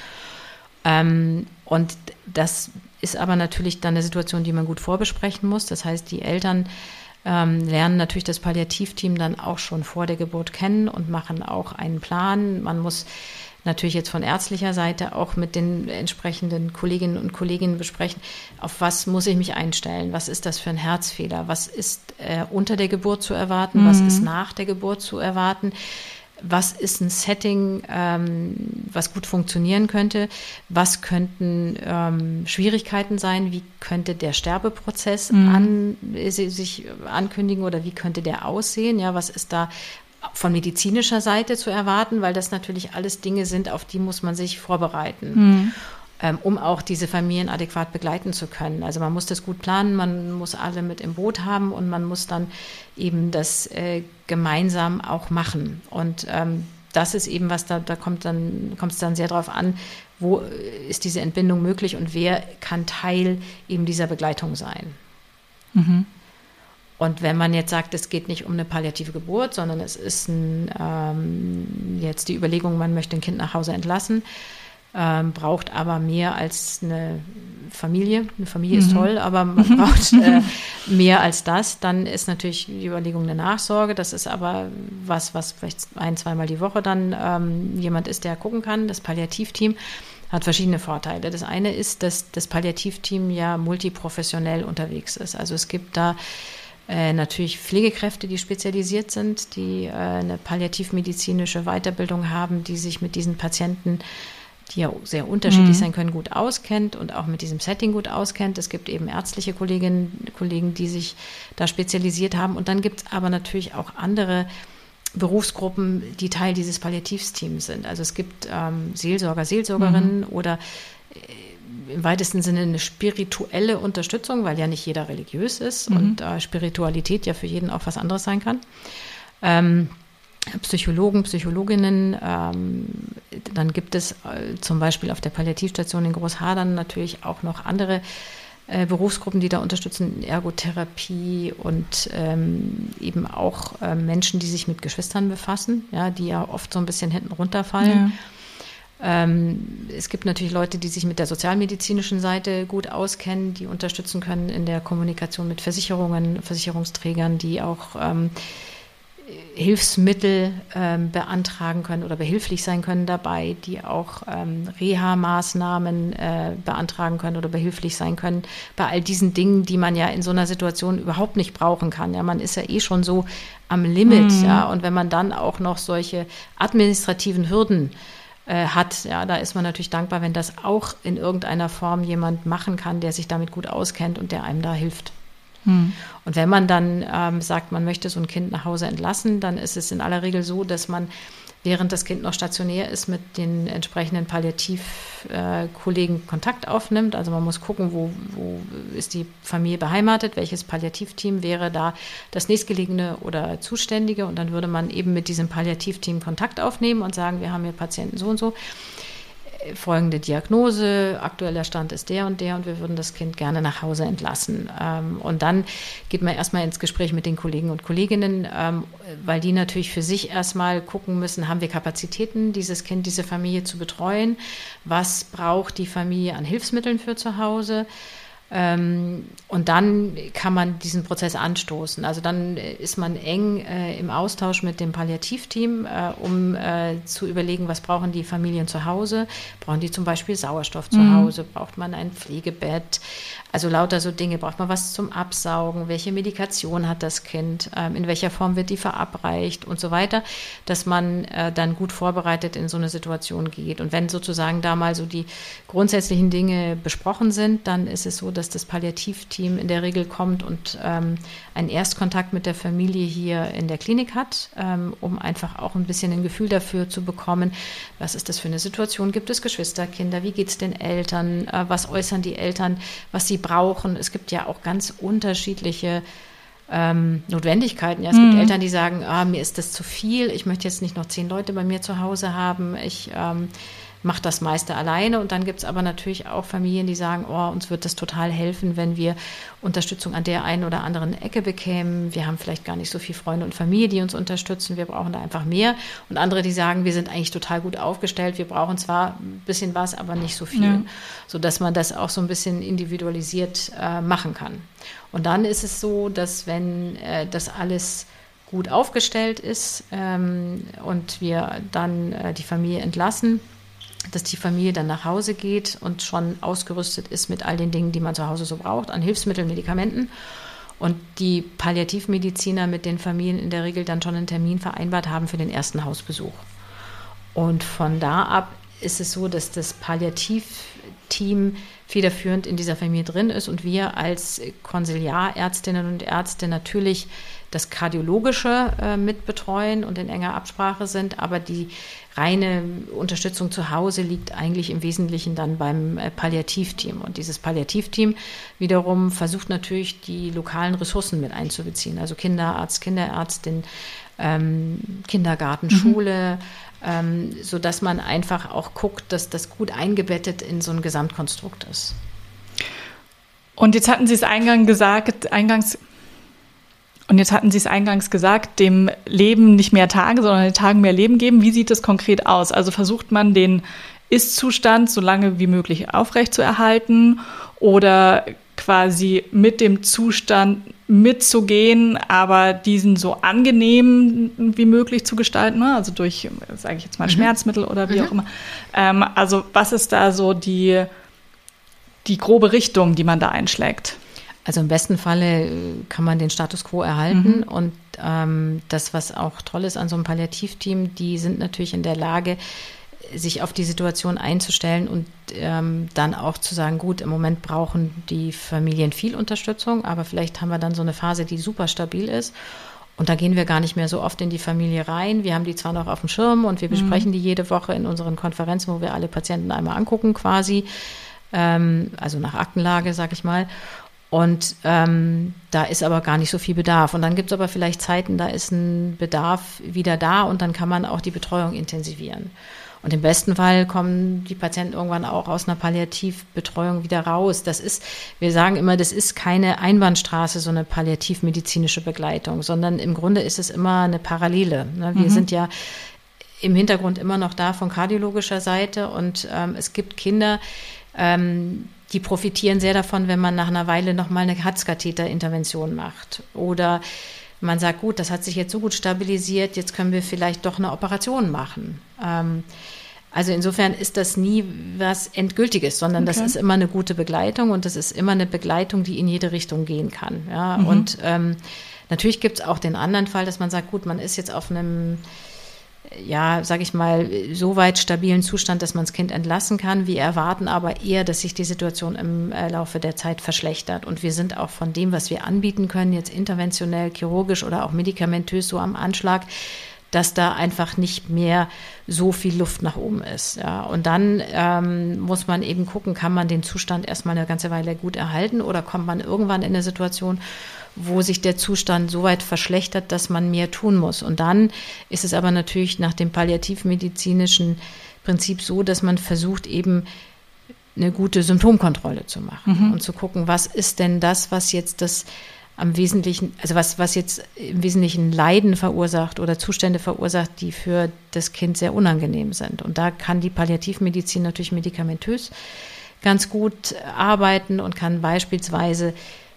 Ähm, und das ist aber natürlich dann eine Situation, die man gut vorbesprechen muss. Das heißt, die Eltern ähm, lernen natürlich das Palliativteam dann auch schon vor der Geburt kennen und machen auch einen Plan. Man muss natürlich jetzt von ärztlicher Seite auch mit den entsprechenden Kolleginnen und Kollegen besprechen, auf was muss ich mich einstellen, was ist das für ein Herzfehler, was ist äh, unter der Geburt zu erwarten, mhm. was ist nach der Geburt zu erwarten. Was ist ein Setting, ähm, was gut funktionieren könnte? Was könnten ähm, Schwierigkeiten sein? Wie könnte der Sterbeprozess mhm. an, sich ankündigen oder wie könnte der aussehen? Ja, was ist da von medizinischer Seite zu erwarten? Weil das natürlich alles Dinge sind, auf die muss man sich vorbereiten. Mhm. Ähm, um auch diese Familien adäquat begleiten zu können. Also man muss das gut planen, man muss alle mit im Boot haben und man muss dann eben das äh, gemeinsam auch machen. Und ähm, das ist eben was, da, da kommt dann, kommt es dann sehr drauf an, wo ist diese Entbindung möglich und wer kann Teil eben dieser Begleitung sein. Mhm. Und wenn man jetzt sagt, es geht nicht um eine palliative Geburt, sondern es ist ein, ähm, jetzt die Überlegung, man möchte ein Kind nach Hause entlassen, Ähm, braucht aber mehr als eine Familie. Eine Familie mhm. ist toll, aber man mhm. braucht äh, mehr als das. Dann ist natürlich die Überlegung eine Nachsorge. Das ist aber was, was vielleicht ein-, zweimal die Woche dann ähm, jemand ist, der gucken kann. Das Palliativteam hat verschiedene Vorteile. Das eine ist, dass das Palliativteam ja multiprofessionell unterwegs ist. Also es gibt da Äh, natürlich Pflegekräfte, die spezialisiert sind, die äh, eine palliativmedizinische Weiterbildung haben, die sich mit diesen Patienten, die ja sehr unterschiedlich mhm. sein können, gut auskennt und auch mit diesem Setting gut auskennt. Es gibt eben ärztliche Kolleginnen, Kollegen, die sich da spezialisiert haben. Und dann gibt es aber natürlich auch andere Berufsgruppen, die Teil dieses Palliativteams sind. Also es gibt ähm, Seelsorger, Seelsorgerinnen mhm. oder äh, im weitesten Sinne eine spirituelle Unterstützung, weil ja nicht jeder religiös ist mhm. und äh, Spiritualität ja für jeden auch was anderes sein kann. Ähm, Psychologen, Psychologinnen, ähm, dann gibt es äh, zum Beispiel auf der Palliativstation in Großhadern natürlich auch noch andere äh, Berufsgruppen, die da unterstützen, Ergotherapie und ähm, eben auch äh, Menschen, die sich mit Geschwistern befassen, ja, die ja oft so ein bisschen hinten runterfallen. Ja. Ähm, es gibt natürlich Leute, die sich mit der sozialmedizinischen Seite gut auskennen, die unterstützen können in der Kommunikation mit Versicherungen, Versicherungsträgern, die auch ähm, Hilfsmittel ähm, beantragen können oder behilflich sein können dabei, die auch ähm, Reha-Maßnahmen äh, beantragen können oder behilflich sein können bei all diesen Dingen, die man ja in so einer Situation überhaupt nicht brauchen kann. Ja, man ist ja eh schon so am Limit, mhm. ja, und wenn man dann auch noch solche administrativen Hürden äh, hat, ja, da ist man natürlich dankbar, wenn das auch in irgendeiner Form jemand machen kann, der sich damit gut auskennt und der einem da hilft. Und wenn man dann ähm, sagt, man möchte so ein Kind nach Hause entlassen, dann ist es in aller Regel so, dass man, während das Kind noch stationär ist, mit den entsprechenden Palliativkollegen äh, Kontakt aufnimmt. Also man muss gucken, wo, wo ist die Familie beheimatet, welches Palliativteam wäre da das nächstgelegene oder zuständige. Und dann würde man eben mit diesem Palliativteam Kontakt aufnehmen und sagen, wir haben hier Patienten so und so. Folgende Diagnose, aktueller Stand ist der und der und wir würden das Kind gerne nach Hause entlassen. Und dann geht man erstmal ins Gespräch mit den Kollegen und Kolleginnen, weil die natürlich für sich erstmal gucken müssen, haben wir Kapazitäten, dieses Kind, diese Familie zu betreuen? Was braucht die Familie an Hilfsmitteln für zu Hause? Und dann kann man diesen Prozess anstoßen. Also dann ist man eng äh, im Austausch mit dem Palliativteam, äh, um äh, zu überlegen, was brauchen die Familien zu Hause? Brauchen die zum Beispiel Sauerstoff zu mhm. Hause? Braucht man ein Pflegebett? Also lauter so Dinge. Braucht man was zum Absaugen? Welche Medikation hat das Kind? Ähm, in welcher Form wird die verabreicht? Und so weiter, dass man äh, dann gut vorbereitet in so eine Situation geht. Und wenn sozusagen da mal so die grundsätzlichen Dinge besprochen sind, dann ist es so, dass das Palliativteam in der Regel kommt und ähm, einen Erstkontakt mit der Familie hier in der Klinik hat, ähm, um einfach auch ein bisschen ein Gefühl dafür zu bekommen, was ist das für eine Situation, gibt es Geschwisterkinder, wie geht es den Eltern, äh, was äußern die Eltern, was sie brauchen. Es gibt ja auch ganz unterschiedliche ähm, Notwendigkeiten. Ja, es mhm. gibt Eltern, die sagen, ah, mir ist das zu viel, ich möchte jetzt nicht noch zehn Leute bei mir zu Hause haben, ich ähm, macht das meiste alleine. Und dann gibt es aber natürlich auch Familien, die sagen, oh, uns wird das total helfen, wenn wir Unterstützung an der einen oder anderen Ecke bekämen. Wir haben vielleicht gar nicht so viele Freunde und Familie, die uns unterstützen. Wir brauchen da einfach mehr. Und andere, die sagen, wir sind eigentlich total gut aufgestellt. Wir brauchen zwar ein bisschen was, aber nicht so viel. Ja. Sodass man das auch so ein bisschen individualisiert äh, machen kann. Und dann ist es so, dass wenn äh, das alles gut aufgestellt ist ähm, und wir dann äh, die Familie entlassen, dass die Familie dann nach Hause geht und schon ausgerüstet ist mit all den Dingen, die man zu Hause so braucht, an Hilfsmitteln, Medikamenten. Und die Palliativmediziner mit den Familien in der Regel dann schon einen Termin vereinbart haben für den ersten Hausbesuch. Und von da ab ist es so, dass das Palliativteam federführend in dieser Familie drin ist und wir als Konsiliarärztinnen und Ärzte natürlich das Kardiologische äh, mitbetreuen und in enger Absprache sind, aber die reine Unterstützung zu Hause liegt eigentlich im Wesentlichen dann beim äh, Palliativteam. Und dieses Palliativteam wiederum versucht natürlich, die lokalen Ressourcen mit einzubeziehen, also Kinderarzt, Kinderärztin, ähm, Kindergarten, mhm. Schule, ähm, sodass man einfach auch guckt, dass das gut eingebettet in so ein Gesamtkonstrukt ist. Und jetzt hatten Sie es eingangs gesagt, eingangs Und jetzt hatten Sie es eingangs gesagt, dem Leben nicht mehr Tage, sondern den Tagen mehr Leben geben. Wie sieht es konkret aus? Also versucht man den Ist-Zustand so lange wie möglich aufrechtzuerhalten oder quasi mit dem Zustand mitzugehen, aber diesen so angenehm wie möglich zu gestalten, ne? Also durch, sage ich jetzt mal, mhm. Schmerzmittel oder wie mhm. auch immer. Ähm, also was ist da so die, die grobe Richtung, die man da einschlägt? Also im besten Falle kann man den Status quo erhalten. Mhm. Und ähm, das, was auch toll ist an so einem Palliativteam, die sind natürlich in der Lage, sich auf die Situation einzustellen und ähm, dann auch zu sagen, gut, im Moment brauchen die Familien viel Unterstützung, aber vielleicht haben wir dann so eine Phase, die super stabil ist. Und da gehen wir gar nicht mehr so oft in die Familie rein. Wir haben die zwar noch auf dem Schirm und wir besprechen mhm. die jede Woche in unseren Konferenzen, wo wir alle Patienten einmal angucken quasi, ähm, also nach Aktenlage, sag ich mal. Und ähm, da ist aber gar nicht so viel Bedarf. Und dann gibt es aber vielleicht Zeiten, da ist ein Bedarf wieder da und dann kann man auch die Betreuung intensivieren. Und im besten Fall kommen die Patienten irgendwann auch aus einer Palliativbetreuung wieder raus. Das ist, wir sagen immer, das ist keine Einbahnstraße, so eine palliativmedizinische Begleitung, sondern im Grunde ist es immer eine Parallele. Wir mhm. sind ja im Hintergrund immer noch da von kardiologischer Seite und ähm, es gibt Kinder, ähm, die profitieren sehr davon, wenn man nach einer Weile nochmal eine Herzkatheterintervention macht. Oder man sagt, gut, das hat sich jetzt so gut stabilisiert, jetzt können wir vielleicht doch eine Operation machen. Ähm, also insofern ist das nie was Endgültiges, sondern okay. das ist immer eine gute Begleitung und das ist immer eine Begleitung, die in jede Richtung gehen kann. Ja? Mhm. Und ähm, natürlich gibt es auch den anderen Fall, dass man sagt, gut, man ist jetzt auf einem, ja, sage ich mal, so weit stabilen Zustand, dass man das Kind entlassen kann. Wir erwarten aber eher, dass sich die Situation im äh, Laufe der Zeit verschlechtert. Und wir sind auch von dem, was wir anbieten können, jetzt interventionell, chirurgisch oder auch medikamentös so am Anschlag, dass da einfach nicht mehr so viel Luft nach oben ist. Ja. Und dann ähm, muss man eben gucken, kann man den Zustand erstmal eine ganze Weile gut erhalten oder kommt man irgendwann in eine Situation, wo sich der Zustand so weit verschlechtert, dass man mehr tun muss. Und dann ist es aber natürlich nach dem palliativmedizinischen Prinzip so, dass man versucht, eben eine gute Symptomkontrolle zu machen mhm. und zu gucken, was ist denn das, was jetzt das am Wesentlichen, also was, was jetzt im Wesentlichen Leiden verursacht oder Zustände verursacht, die für das Kind sehr unangenehm sind. Und da kann die Palliativmedizin natürlich medikamentös ganz gut arbeiten und kann beispielsweise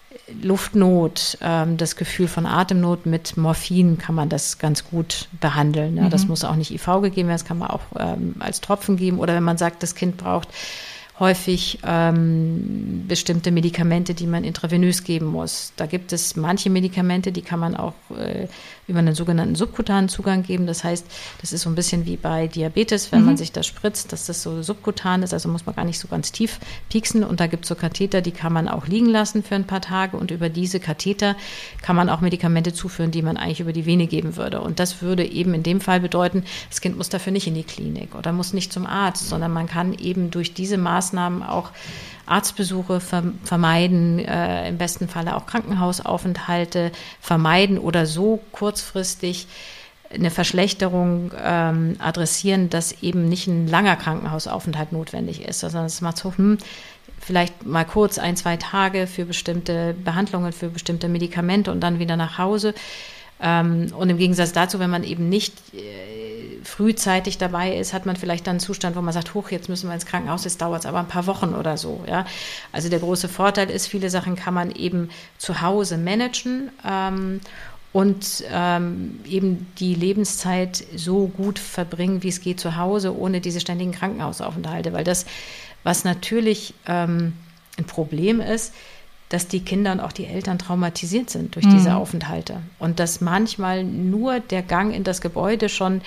Luftnot, ähm, das Gefühl von Atemnot mit Morphin kann man das ganz gut behandeln. Ja. Mhm. Das muss auch nicht I V gegeben werden, das kann man auch ähm, als Tropfen geben. Oder wenn man sagt, das Kind braucht häufig ähm, bestimmte Medikamente, die man intravenös geben muss. Da gibt es manche Medikamente, die kann man auch äh, über einen sogenannten subkutanen Zugang geben. Das heißt, das ist so ein bisschen wie bei Diabetes, wenn mhm. man sich das spritzt, dass das so subkutan ist, also muss man gar nicht so ganz tief pieksen. Und da gibt es so Katheter, die kann man auch liegen lassen für ein paar Tage. Und über diese Katheter kann man auch Medikamente zuführen, die man eigentlich über die Vene geben würde. Und das würde eben in dem Fall bedeuten, das Kind muss dafür nicht in die Klinik oder muss nicht zum Arzt, sondern man kann eben durch diese Maßnahmen auch Arztbesuche vermeiden, äh, im besten Falle auch Krankenhausaufenthalte vermeiden oder so kurzfristig eine Verschlechterung ähm, adressieren, dass eben nicht ein langer Krankenhausaufenthalt notwendig ist, sondern es macht so, hm, vielleicht mal kurz ein, zwei Tage für bestimmte Behandlungen, für bestimmte Medikamente und dann wieder nach Hause. Ähm, und im Gegensatz dazu, wenn man eben nicht äh, frühzeitig dabei ist, hat man vielleicht dann einen Zustand, wo man sagt, hoch, jetzt müssen wir ins Krankenhaus, jetzt dauert es aber ein paar Wochen oder so. Ja? Also der große Vorteil ist, viele Sachen kann man eben zu Hause managen ähm, und ähm, eben die Lebenszeit so gut verbringen, wie es geht zu Hause, ohne diese ständigen Krankenhausaufenthalte. Weil das, was natürlich ähm, ein Problem ist, dass die Kinder und auch die Eltern traumatisiert sind durch mhm. diese Aufenthalte. Und dass manchmal nur der Gang in das Gebäude schon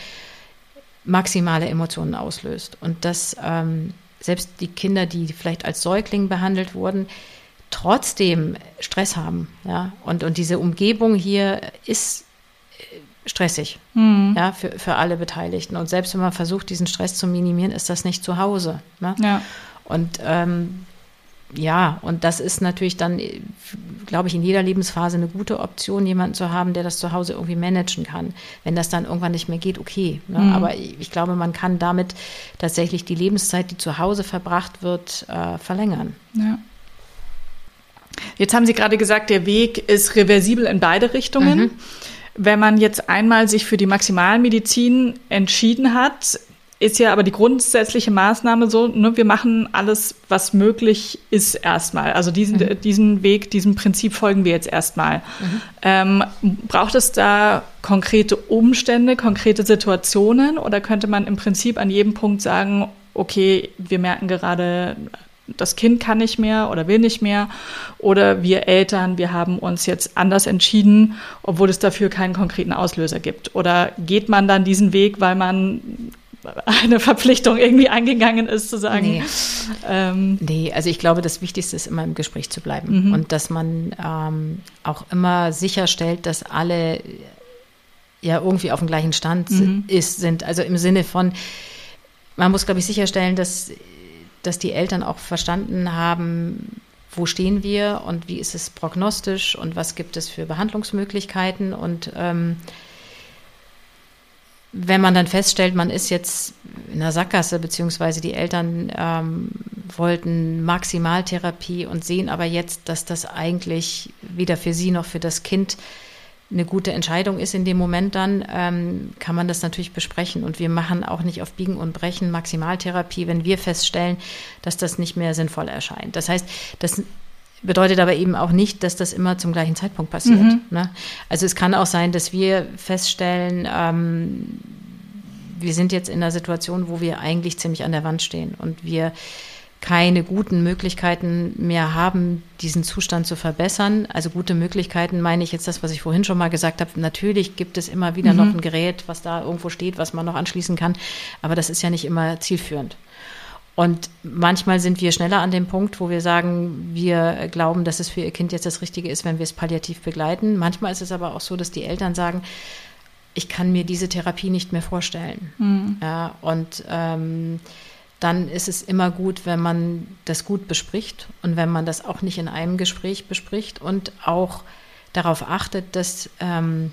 maximale Emotionen auslöst. Und dass ähm, selbst die Kinder, die vielleicht als Säugling behandelt wurden, trotzdem Stress haben. Ja? Und, und diese Umgebung hier ist stressig mhm. ja, für, für alle Beteiligten. Und selbst wenn man versucht, diesen Stress zu minimieren, ist das nicht zu Hause. Ne? Ja. Und ähm, Ja, und das ist natürlich dann, glaube ich, in jeder Lebensphase eine gute Option, jemanden zu haben, der das zu Hause irgendwie managen kann. Wenn das dann irgendwann nicht mehr geht, okay. Ne? Mhm. Aber ich glaube, man kann damit tatsächlich die Lebenszeit, die zu Hause verbracht wird, äh, verlängern. Ja. Jetzt haben Sie gerade gesagt, der Weg ist reversibel in beide Richtungen. Mhm. Wenn man jetzt einmal sich für die Maximalmedizin entschieden hat, ist ja aber die grundsätzliche Maßnahme so, ne, wir machen alles, was möglich ist erstmal. Also diesen, mhm. diesen Weg, diesem Prinzip folgen wir jetzt erstmal. Mhm. Ähm, braucht es da konkrete Umstände, konkrete Situationen oder könnte man im Prinzip an jedem Punkt sagen, okay, wir merken gerade, das Kind kann nicht mehr oder will nicht mehr, oder wir Eltern, wir haben uns jetzt anders entschieden, obwohl es dafür keinen konkreten Auslöser gibt? Oder geht man dann diesen Weg, weil man eine Verpflichtung irgendwie eingegangen ist, zu sagen? Nee, ähm, nee also ich glaube, das Wichtigste ist immer im Gespräch zu bleiben mhm. und dass man ähm, auch immer sicherstellt, dass alle ja irgendwie auf dem gleichen Stand mhm. ist, sind. Also im Sinne von, man muss, glaube ich, sicherstellen, dass dass die Eltern auch verstanden haben, wo stehen wir und wie ist es prognostisch und was gibt es für Behandlungsmöglichkeiten. Und ähm, wenn man dann feststellt, man ist jetzt in einer Sackgasse, beziehungsweise die Eltern ähm, wollten Maximaltherapie und sehen aber jetzt, dass das eigentlich weder für sie noch für das Kind eine gute Entscheidung ist in dem Moment, dann ähm, kann man das natürlich besprechen. Und wir machen auch nicht auf Biegen und Brechen Maximaltherapie, wenn wir feststellen, dass das nicht mehr sinnvoll erscheint. Das heißt, das bedeutet aber eben auch nicht, dass das immer zum gleichen Zeitpunkt passiert. Mhm. Ne? Also es kann auch sein, dass wir feststellen, ähm, wir sind jetzt in einer Situation, wo wir eigentlich ziemlich an der Wand stehen und wir keine guten Möglichkeiten mehr haben, diesen Zustand zu verbessern. Also gute Möglichkeiten meine ich jetzt das, was ich vorhin schon mal gesagt habe. Natürlich gibt es immer wieder mhm. noch ein Gerät, was da irgendwo steht, was man noch anschließen kann. Aber das ist ja nicht immer zielführend. Und manchmal sind wir schneller an dem Punkt, wo wir sagen, wir glauben, dass es für ihr Kind jetzt das Richtige ist, wenn wir es palliativ begleiten. Manchmal ist es aber auch so, dass die Eltern sagen, ich kann mir diese Therapie nicht mehr vorstellen. Mhm. Ja, und ähm, dann ist es immer gut, wenn man das gut bespricht und wenn man das auch nicht in einem Gespräch bespricht und auch darauf achtet, dass ähm,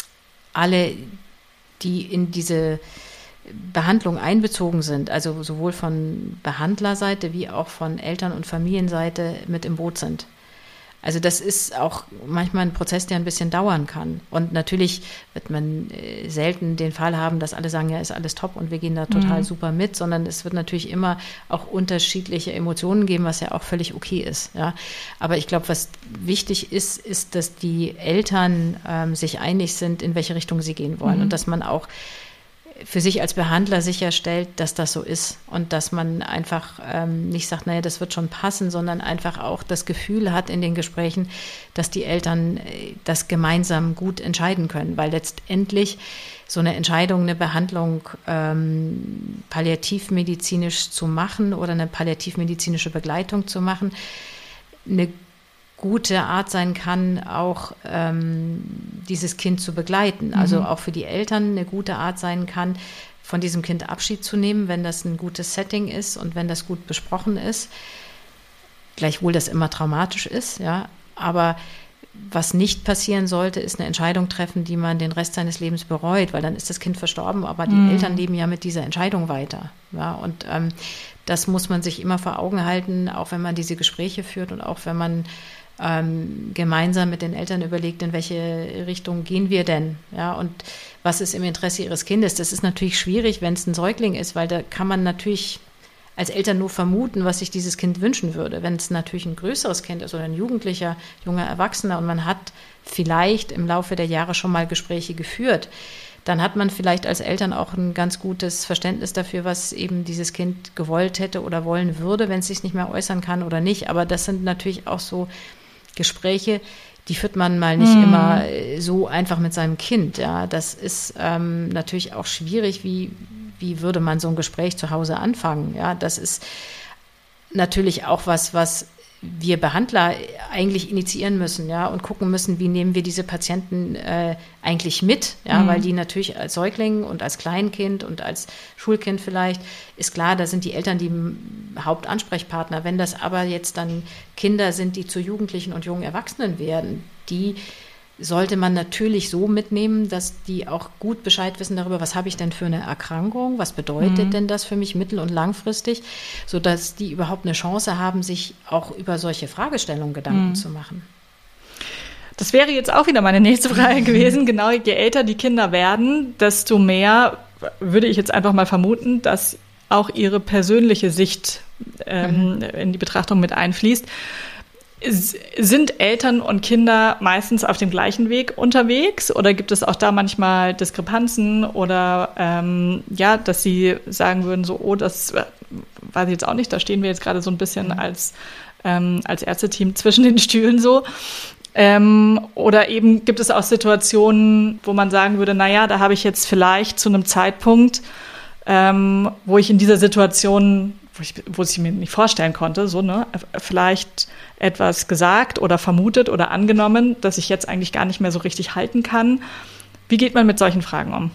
alle, die in diese Behandlung einbezogen sind, also sowohl von Behandlerseite wie auch von Eltern- und Familienseite mit im Boot sind. Also das ist auch manchmal ein Prozess, der ein bisschen dauern kann. Und natürlich wird man äh, selten den Fall haben, dass alle sagen, ja, ist alles top und wir gehen da total mhm. super mit, sondern es wird natürlich immer auch unterschiedliche Emotionen geben, was ja auch völlig okay ist. Ja. Aber ich glaube, was wichtig ist, ist, dass die Eltern ähm, sich einig sind, in welche Richtung sie gehen wollen mhm. und dass man auch für sich als Behandler sicherstellt, dass das so ist und dass man einfach ähm, nicht sagt, naja, das wird schon passen, sondern einfach auch das Gefühl hat in den Gesprächen, dass die Eltern äh, das gemeinsam gut entscheiden können, weil letztendlich so eine Entscheidung, eine Behandlung ähm, palliativmedizinisch zu machen oder eine palliativmedizinische Begleitung zu machen, eine gute Art sein kann, auch ähm, dieses Kind zu begleiten. Also mhm. auch für die Eltern eine gute Art sein kann, von diesem Kind Abschied zu nehmen, wenn das ein gutes Setting ist und wenn das gut besprochen ist. Gleichwohl das immer traumatisch ist, ja. Aber was nicht passieren sollte, ist eine Entscheidung treffen, die man den Rest seines Lebens bereut, weil dann ist das Kind verstorben, aber die mhm. Eltern leben ja mit dieser Entscheidung weiter. Ja, und ähm, das muss man sich immer vor Augen halten, auch wenn man diese Gespräche führt und auch wenn man ähm, gemeinsam mit den Eltern überlegt, in welche Richtung gehen wir denn? Ja, und was ist im Interesse ihres Kindes? Das ist natürlich schwierig, wenn es ein Säugling ist, weil da kann man natürlich als Eltern nur vermuten, was sich dieses Kind wünschen würde. Wenn es natürlich ein größeres Kind ist oder ein Jugendlicher, junger Erwachsener und man hat vielleicht im Laufe der Jahre schon mal Gespräche geführt, dann hat man vielleicht als Eltern auch ein ganz gutes Verständnis dafür, was eben dieses Kind gewollt hätte oder wollen würde, wenn es sich nicht mehr äußern kann oder nicht. Aber das sind natürlich auch so Gespräche, die führt man mal nicht mm. immer so einfach mit seinem Kind. Ja, das ist ähm, natürlich auch schwierig, wie Wie würde man so ein Gespräch zu Hause anfangen? Ja, das ist natürlich auch was, was wir Behandler eigentlich initiieren müssen, ja, und gucken müssen, wie nehmen wir diese Patienten äh, eigentlich mit, ja, mhm. weil die natürlich als Säugling und als Kleinkind und als Schulkind vielleicht, ist klar, da sind die Eltern die Hauptansprechpartner. Wenn das aber jetzt dann Kinder sind, die zu Jugendlichen und jungen Erwachsenen werden, die sollte man natürlich so mitnehmen, dass die auch gut Bescheid wissen darüber, was habe ich denn für eine Erkrankung, was bedeutet mhm. denn das für mich mittel- und langfristig, sodass die überhaupt eine Chance haben, sich auch über solche Fragestellungen Gedanken mhm. zu machen. Das wäre jetzt auch wieder meine nächste Frage gewesen. Genau, je älter die Kinder werden, desto mehr würde ich jetzt einfach mal vermuten, dass auch ihre persönliche Sicht ähm, mhm. in die Betrachtung mit einfließt. Sind Eltern und Kinder meistens auf dem gleichen Weg unterwegs oder gibt es auch da manchmal Diskrepanzen oder ähm, ja, dass sie sagen würden, so, oh, das weiß ich jetzt auch nicht, da stehen wir jetzt gerade so ein bisschen mhm. als, ähm, als Ärzteteam zwischen den Stühlen so. Ähm, oder eben gibt es auch Situationen, wo man sagen würde, naja, da habe ich jetzt vielleicht zu einem Zeitpunkt, ähm, wo ich in dieser Situation, wo ich, wo ich mir nicht vorstellen konnte, so, ne, vielleicht etwas gesagt oder vermutet oder angenommen, dass ich jetzt eigentlich gar nicht mehr so richtig halten kann. Wie geht man mit solchen Fragen um?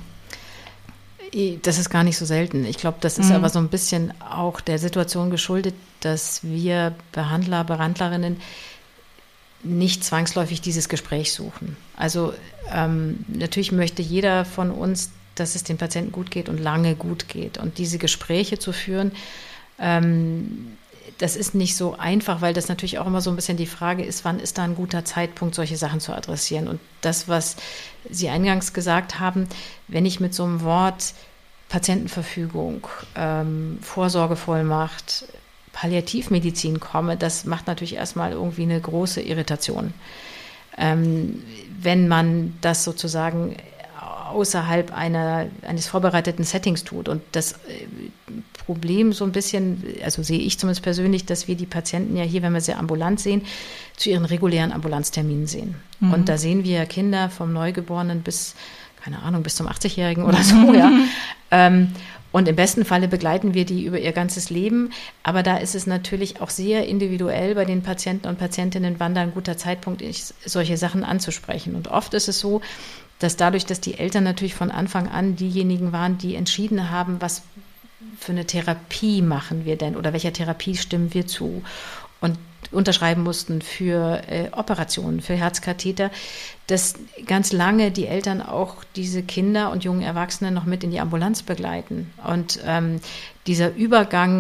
Das ist gar nicht so selten. Ich glaube, das ist mhm. aber so ein bisschen auch der Situation geschuldet, dass wir Behandler, Behandlerinnen nicht zwangsläufig dieses Gespräch suchen. Also ähm, natürlich möchte jeder von uns, dass es den Patienten gut geht und lange gut geht. Und diese Gespräche zu führen, ähm, das ist nicht so einfach, weil das natürlich auch immer so ein bisschen die Frage ist, wann ist da ein guter Zeitpunkt, solche Sachen zu adressieren. Und das, was Sie eingangs gesagt haben, wenn ich mit so einem Wort Patientenverfügung, ähm, Vorsorgevollmacht, Palliativmedizin komme, das macht natürlich erstmal irgendwie eine große Irritation. Ähm, wenn man das sozusagen außerhalb einer, eines vorbereiteten Settings tut. Und das Problem so ein bisschen, also sehe ich zumindest persönlich, dass wir die Patienten ja hier, wenn wir sie ambulant sehen, zu ihren regulären Ambulanzterminen sehen. Mhm. Und da sehen wir Kinder vom Neugeborenen bis, keine Ahnung, bis zum achtzigjährigen oder so, ja. ähm, Und im besten Falle begleiten wir die über ihr ganzes Leben. Aber da ist es natürlich auch sehr individuell bei den Patienten und Patientinnen, wann da ein guter Zeitpunkt ist, solche Sachen anzusprechen. Und oft ist es so, dass dadurch, dass die Eltern natürlich von Anfang an diejenigen waren, die entschieden haben, was für eine Therapie machen wir denn oder welcher Therapie stimmen wir zu und unterschreiben mussten für äh, Operationen, für Herzkatheter, dass ganz lange die Eltern auch diese Kinder und jungen Erwachsenen noch mit in die Ambulanz begleiten. Und ähm, dieser Übergang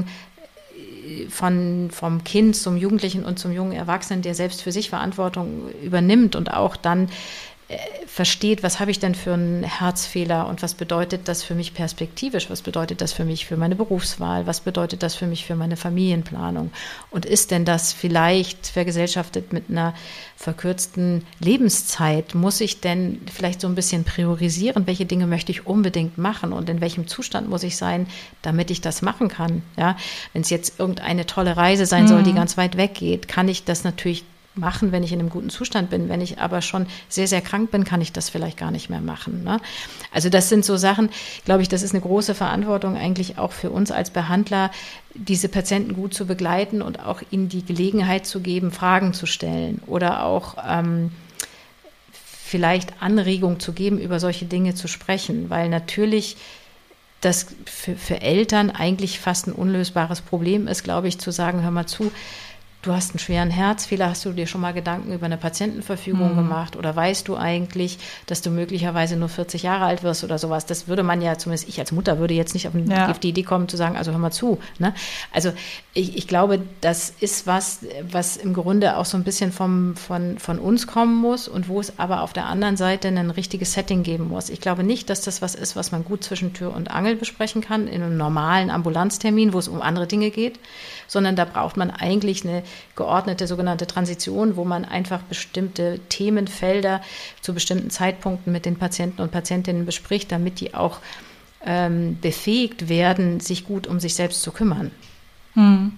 von, vom Kind zum Jugendlichen und zum jungen Erwachsenen, der selbst für sich Verantwortung übernimmt und auch dann versteht, was habe ich denn für einen Herzfehler und was bedeutet das für mich perspektivisch, was bedeutet das für mich für meine Berufswahl, was bedeutet das für mich für meine Familienplanung und ist denn das vielleicht vergesellschaftet mit einer verkürzten Lebenszeit, muss ich denn vielleicht so ein bisschen priorisieren, welche Dinge möchte ich unbedingt machen und in welchem Zustand muss ich sein, damit ich das machen kann, ja, wenn es jetzt irgendeine tolle Reise sein mhm. soll, die ganz weit weg geht, kann ich das natürlich machen, wenn ich in einem guten Zustand bin. Wenn ich aber schon sehr, sehr krank bin, kann ich das vielleicht gar nicht mehr machen. Ne? Also das sind so Sachen, glaube ich, das ist eine große Verantwortung eigentlich auch für uns als Behandler, diese Patienten gut zu begleiten und auch ihnen die Gelegenheit zu geben, Fragen zu stellen oder auch ähm, vielleicht Anregung zu geben, über solche Dinge zu sprechen, weil natürlich das für, für Eltern eigentlich fast ein unlösbares Problem ist, glaube ich, zu sagen, hör mal zu, du hast einen schweren Herzfehler, hast du dir schon mal Gedanken über eine Patientenverfügung mhm. gemacht oder weißt du eigentlich, dass du möglicherweise nur vierzig Jahre alt wirst oder sowas? Das würde man ja, zumindest ich als Mutter würde jetzt nicht auf die, ja. auf die Idee kommen zu sagen, also hör mal zu. Ne? Also ich, ich glaube, das ist was, was im Grunde auch so ein bisschen vom, von, von uns kommen muss und wo es aber auf der anderen Seite ein richtiges Setting geben muss. Ich glaube nicht, dass das was ist, was man gut zwischen Tür und Angel besprechen kann, in einem normalen Ambulanztermin, wo es um andere Dinge geht, sondern da braucht man eigentlich eine geordnete sogenannte Transition, wo man einfach bestimmte Themenfelder zu bestimmten Zeitpunkten mit den Patienten und Patientinnen bespricht, damit die auch ähm, befähigt werden, sich gut um sich selbst zu kümmern. Hm.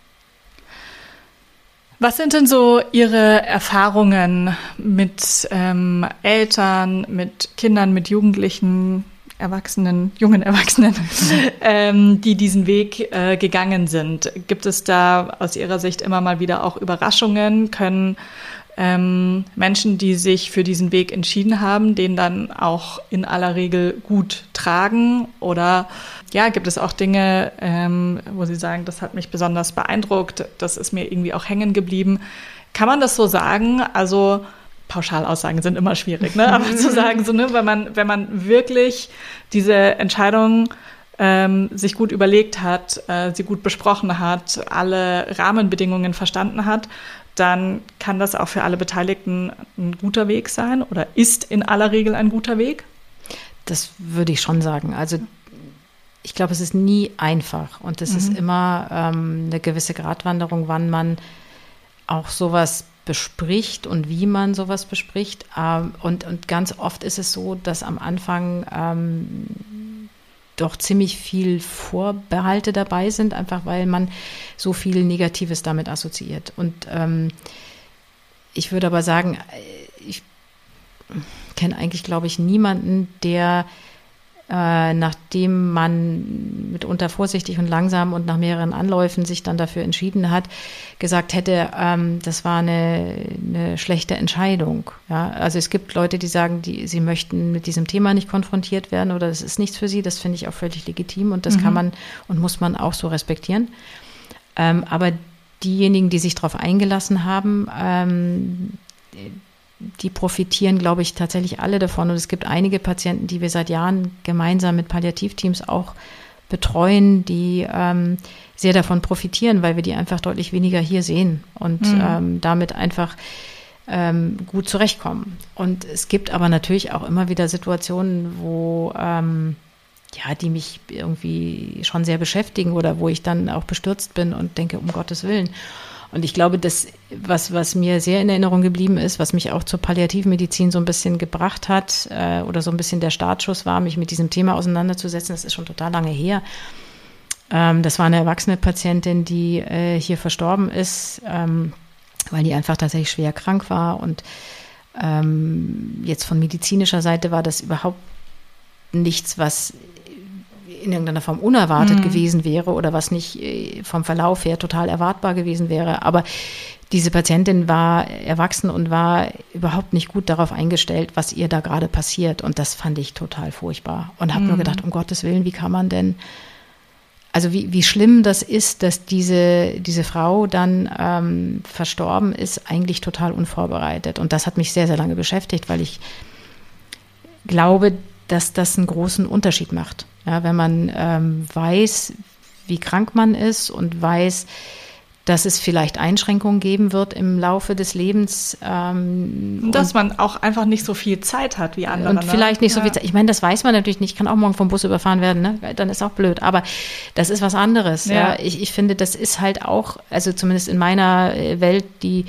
Was sind denn so Ihre Erfahrungen mit ähm, Eltern, mit Kindern, mit Jugendlichen, Erwachsenen, jungen Erwachsenen, ähm, die diesen Weg äh, gegangen sind? Gibt es da aus Ihrer Sicht immer mal wieder auch Überraschungen? Können ähm, Menschen, die sich für diesen Weg entschieden haben, den dann auch in aller Regel gut tragen? Oder ja, gibt es auch Dinge, ähm, wo Sie sagen, das hat mich besonders beeindruckt, das ist mir irgendwie auch hängen geblieben? Kann man das so sagen? Also Pauschalaussagen sind immer schwierig, ne? Aber zu sagen, so, ne, wenn man, wenn man wirklich diese Entscheidung ähm, sich gut überlegt hat, äh, sie gut besprochen hat, alle Rahmenbedingungen verstanden hat, dann kann das auch für alle Beteiligten ein guter Weg sein oder ist in aller Regel ein guter Weg? Das würde ich schon sagen. Also ich glaube, es ist nie einfach und es mhm. ist immer ähm, eine gewisse Gratwanderung, wann man auch sowas bespricht und wie man sowas bespricht. Ähm, und, und ganz oft ist es so, dass am Anfang ähm, doch ziemlich viel Vorbehalte dabei sind, einfach weil man so viel Negatives damit assoziiert. Und ähm, ich würde aber sagen, ich kenne eigentlich, glaube ich, niemanden, der äh, nachdem man mitunter vorsichtig und langsam und nach mehreren Anläufen sich dann dafür entschieden hat, gesagt hätte, ähm, das war eine, eine schlechte Entscheidung. Ja? Also es gibt Leute, die sagen, die, sie möchten mit diesem Thema nicht konfrontiert werden oder das ist nichts für sie. Das finde ich auch völlig legitim und das mhm. kann man und muss man auch so respektieren. Ähm, aber diejenigen, die sich darauf eingelassen haben, ähm, die profitieren, glaube ich, tatsächlich alle davon. Und es gibt einige Patienten, die wir seit Jahren gemeinsam mit Palliativteams auch betreuen, die ähm, sehr davon profitieren, weil wir die einfach deutlich weniger hier sehen und mhm. ähm, damit einfach ähm, gut zurechtkommen. Und es gibt aber natürlich auch immer wieder Situationen, wo ähm, ja, die mich irgendwie schon sehr beschäftigen oder wo ich dann auch bestürzt bin und denke, um Gottes Willen. Und ich glaube, das, was, was mir sehr in Erinnerung geblieben ist, was mich auch zur Palliativmedizin so ein bisschen gebracht hat äh, oder so ein bisschen der Startschuss war, mich mit diesem Thema auseinanderzusetzen, das ist schon total lange her. Ähm, das war eine erwachsene Patientin, die äh, hier verstorben ist, ähm, weil die einfach tatsächlich schwer krank war. Und ähm, jetzt von medizinischer Seite war das überhaupt nichts, was in irgendeiner Form unerwartet mhm. gewesen wäre oder was nicht vom Verlauf her total erwartbar gewesen wäre. Aber diese Patientin war erwachsen und war überhaupt nicht gut darauf eingestellt, was ihr da gerade passiert. Und das fand ich total furchtbar. Und habe mhm. nur gedacht, um Gottes Willen, wie kann man denn, also wie, wie schlimm das ist, dass diese, diese Frau dann ähm, verstorben ist, eigentlich total unvorbereitet. Und das hat mich sehr, sehr lange beschäftigt, weil ich glaube, dass das einen großen Unterschied macht. Ja, wenn man ähm, weiß, wie krank man ist und weiß, dass es vielleicht Einschränkungen geben wird im Laufe des Lebens. Ähm, dass man auch einfach nicht so viel Zeit hat wie andere. Und vielleicht nicht ja. so viel Zeit. Ich meine, das weiß man natürlich nicht. Ich kann auch morgen vom Bus überfahren werden, ne? Dann ist auch blöd. Aber das ist was anderes. Ja. Ja. Ich, ich finde, das ist halt auch, also zumindest in meiner Welt, die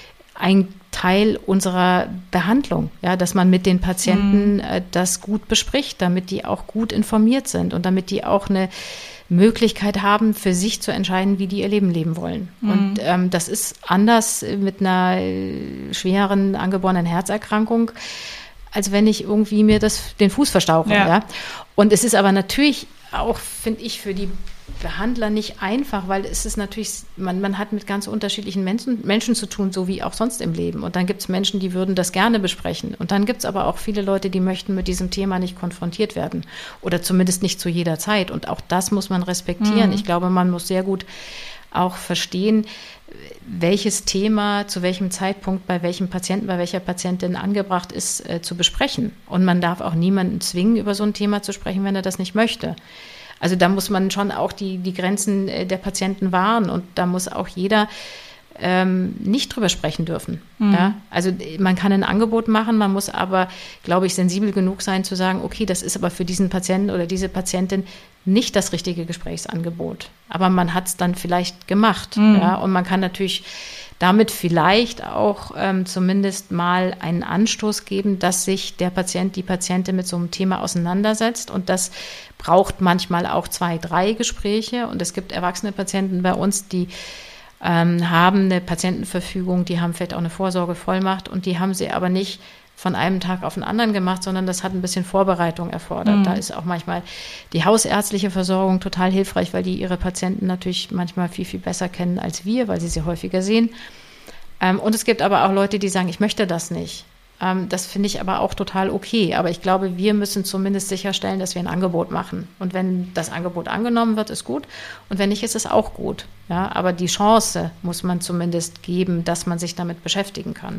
ein Teil unserer Behandlung, ja, dass man mit den Patienten äh, das gut bespricht, damit die auch gut informiert sind und damit die auch eine Möglichkeit haben, für sich zu entscheiden, wie die ihr Leben leben wollen. Mhm. Und ähm, das ist anders mit einer schweren angeborenen Herzerkrankung, als wenn ich irgendwie mir das, den Fuß verstauche. Ja. Ja. Und es ist aber natürlich auch, finde ich, für die Behandler nicht einfach, weil es ist natürlich, man, man hat mit ganz unterschiedlichen Menschen, Menschen zu tun, so wie auch sonst im Leben. Und dann gibt es Menschen, die würden das gerne besprechen. Und dann gibt es aber auch viele Leute, die möchten mit diesem Thema nicht konfrontiert werden. Oder zumindest nicht zu jeder Zeit. Und auch das muss man respektieren. Mhm. Ich glaube, man muss sehr gut auch verstehen, welches Thema zu welchem Zeitpunkt bei welchem Patienten, bei welcher Patientin angebracht ist, äh, zu besprechen. Und man darf auch niemanden zwingen, über so ein Thema zu sprechen, wenn er das nicht möchte. Also da muss man schon auch die, die Grenzen der Patienten wahren und da muss auch jeder ähm, nicht drüber sprechen dürfen. Mhm. Ja? Also man kann ein Angebot machen, man muss aber, glaube ich, sensibel genug sein zu sagen, okay, das ist aber für diesen Patienten oder diese Patientin nicht das richtige Gesprächsangebot. Aber man hat es dann vielleicht gemacht. Mhm. Ja? Und man kann natürlich damit vielleicht auch ähm, zumindest mal einen Anstoß geben, dass sich der Patient, die Patientin mit so einem Thema auseinandersetzt. Und das braucht manchmal auch zwei, drei Gespräche. Und es gibt erwachsene Patienten bei uns, die ähm, haben eine Patientenverfügung, die haben vielleicht auch eine Vorsorgevollmacht und die haben sie aber nicht von einem Tag auf den anderen gemacht, sondern das hat ein bisschen Vorbereitung erfordert. Mhm. Da ist auch manchmal die hausärztliche Versorgung total hilfreich, weil die ihre Patienten natürlich manchmal viel, viel besser kennen als wir, weil sie sie häufiger sehen. Ähm, und es gibt aber auch Leute, die sagen, ich möchte das nicht. Ähm, das finde ich aber auch total okay. Aber ich glaube, wir müssen zumindest sicherstellen, dass wir ein Angebot machen. Und wenn das Angebot angenommen wird, ist gut. Und wenn nicht, ist es auch gut. Ja, aber die Chance muss man zumindest geben, dass man sich damit beschäftigen kann.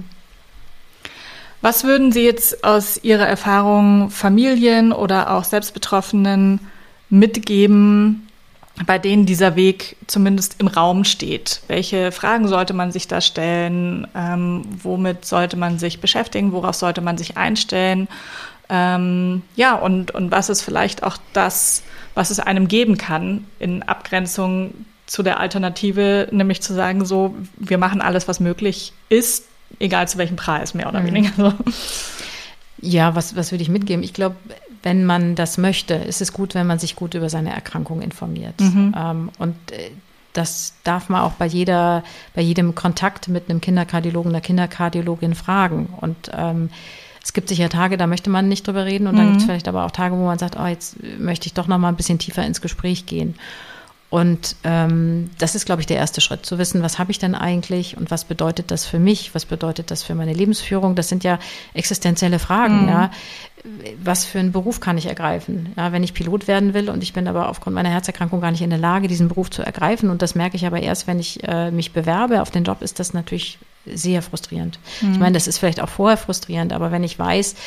Was würden Sie jetzt aus Ihrer Erfahrung Familien oder auch Selbstbetroffenen mitgeben, bei denen dieser Weg zumindest im Raum steht? Welche Fragen sollte man sich da stellen? Ähm, womit sollte man sich beschäftigen? Worauf sollte man sich einstellen? Ähm, ja, und, und was ist vielleicht auch das, was es einem geben kann in Abgrenzung zu der Alternative, nämlich zu sagen, so, wir machen alles, was möglich ist, egal zu welchem Preis, mehr oder mhm. weniger. Ja, was, was würde ich mitgeben? Ich glaube, wenn man das möchte, ist es gut, wenn man sich gut über seine Erkrankung informiert. Mhm. Ähm, und äh, das darf man auch bei jeder, bei jedem Kontakt mit einem Kinderkardiologen, einer Kinderkardiologin fragen. Und ähm, es gibt sicher Tage, da möchte man nicht drüber reden. Und mhm. dann gibt es vielleicht aber auch Tage, wo man sagt, oh, jetzt möchte ich doch noch mal ein bisschen tiefer ins Gespräch gehen. Und ähm, das ist, glaube ich, der erste Schritt, zu wissen, was habe ich denn eigentlich und was bedeutet das für mich, was bedeutet das für meine Lebensführung? Das sind ja existenzielle Fragen. Mhm. Ja. Was für einen Beruf kann ich ergreifen? Ja, wenn ich Pilot werden will und ich bin aber aufgrund meiner Herzerkrankung gar nicht in der Lage, diesen Beruf zu ergreifen, und das merke ich aber erst, wenn ich äh, mich bewerbe auf den Job, ist das natürlich sehr frustrierend. Mhm. Ich meine, das ist vielleicht auch vorher frustrierend, aber wenn ich weiß,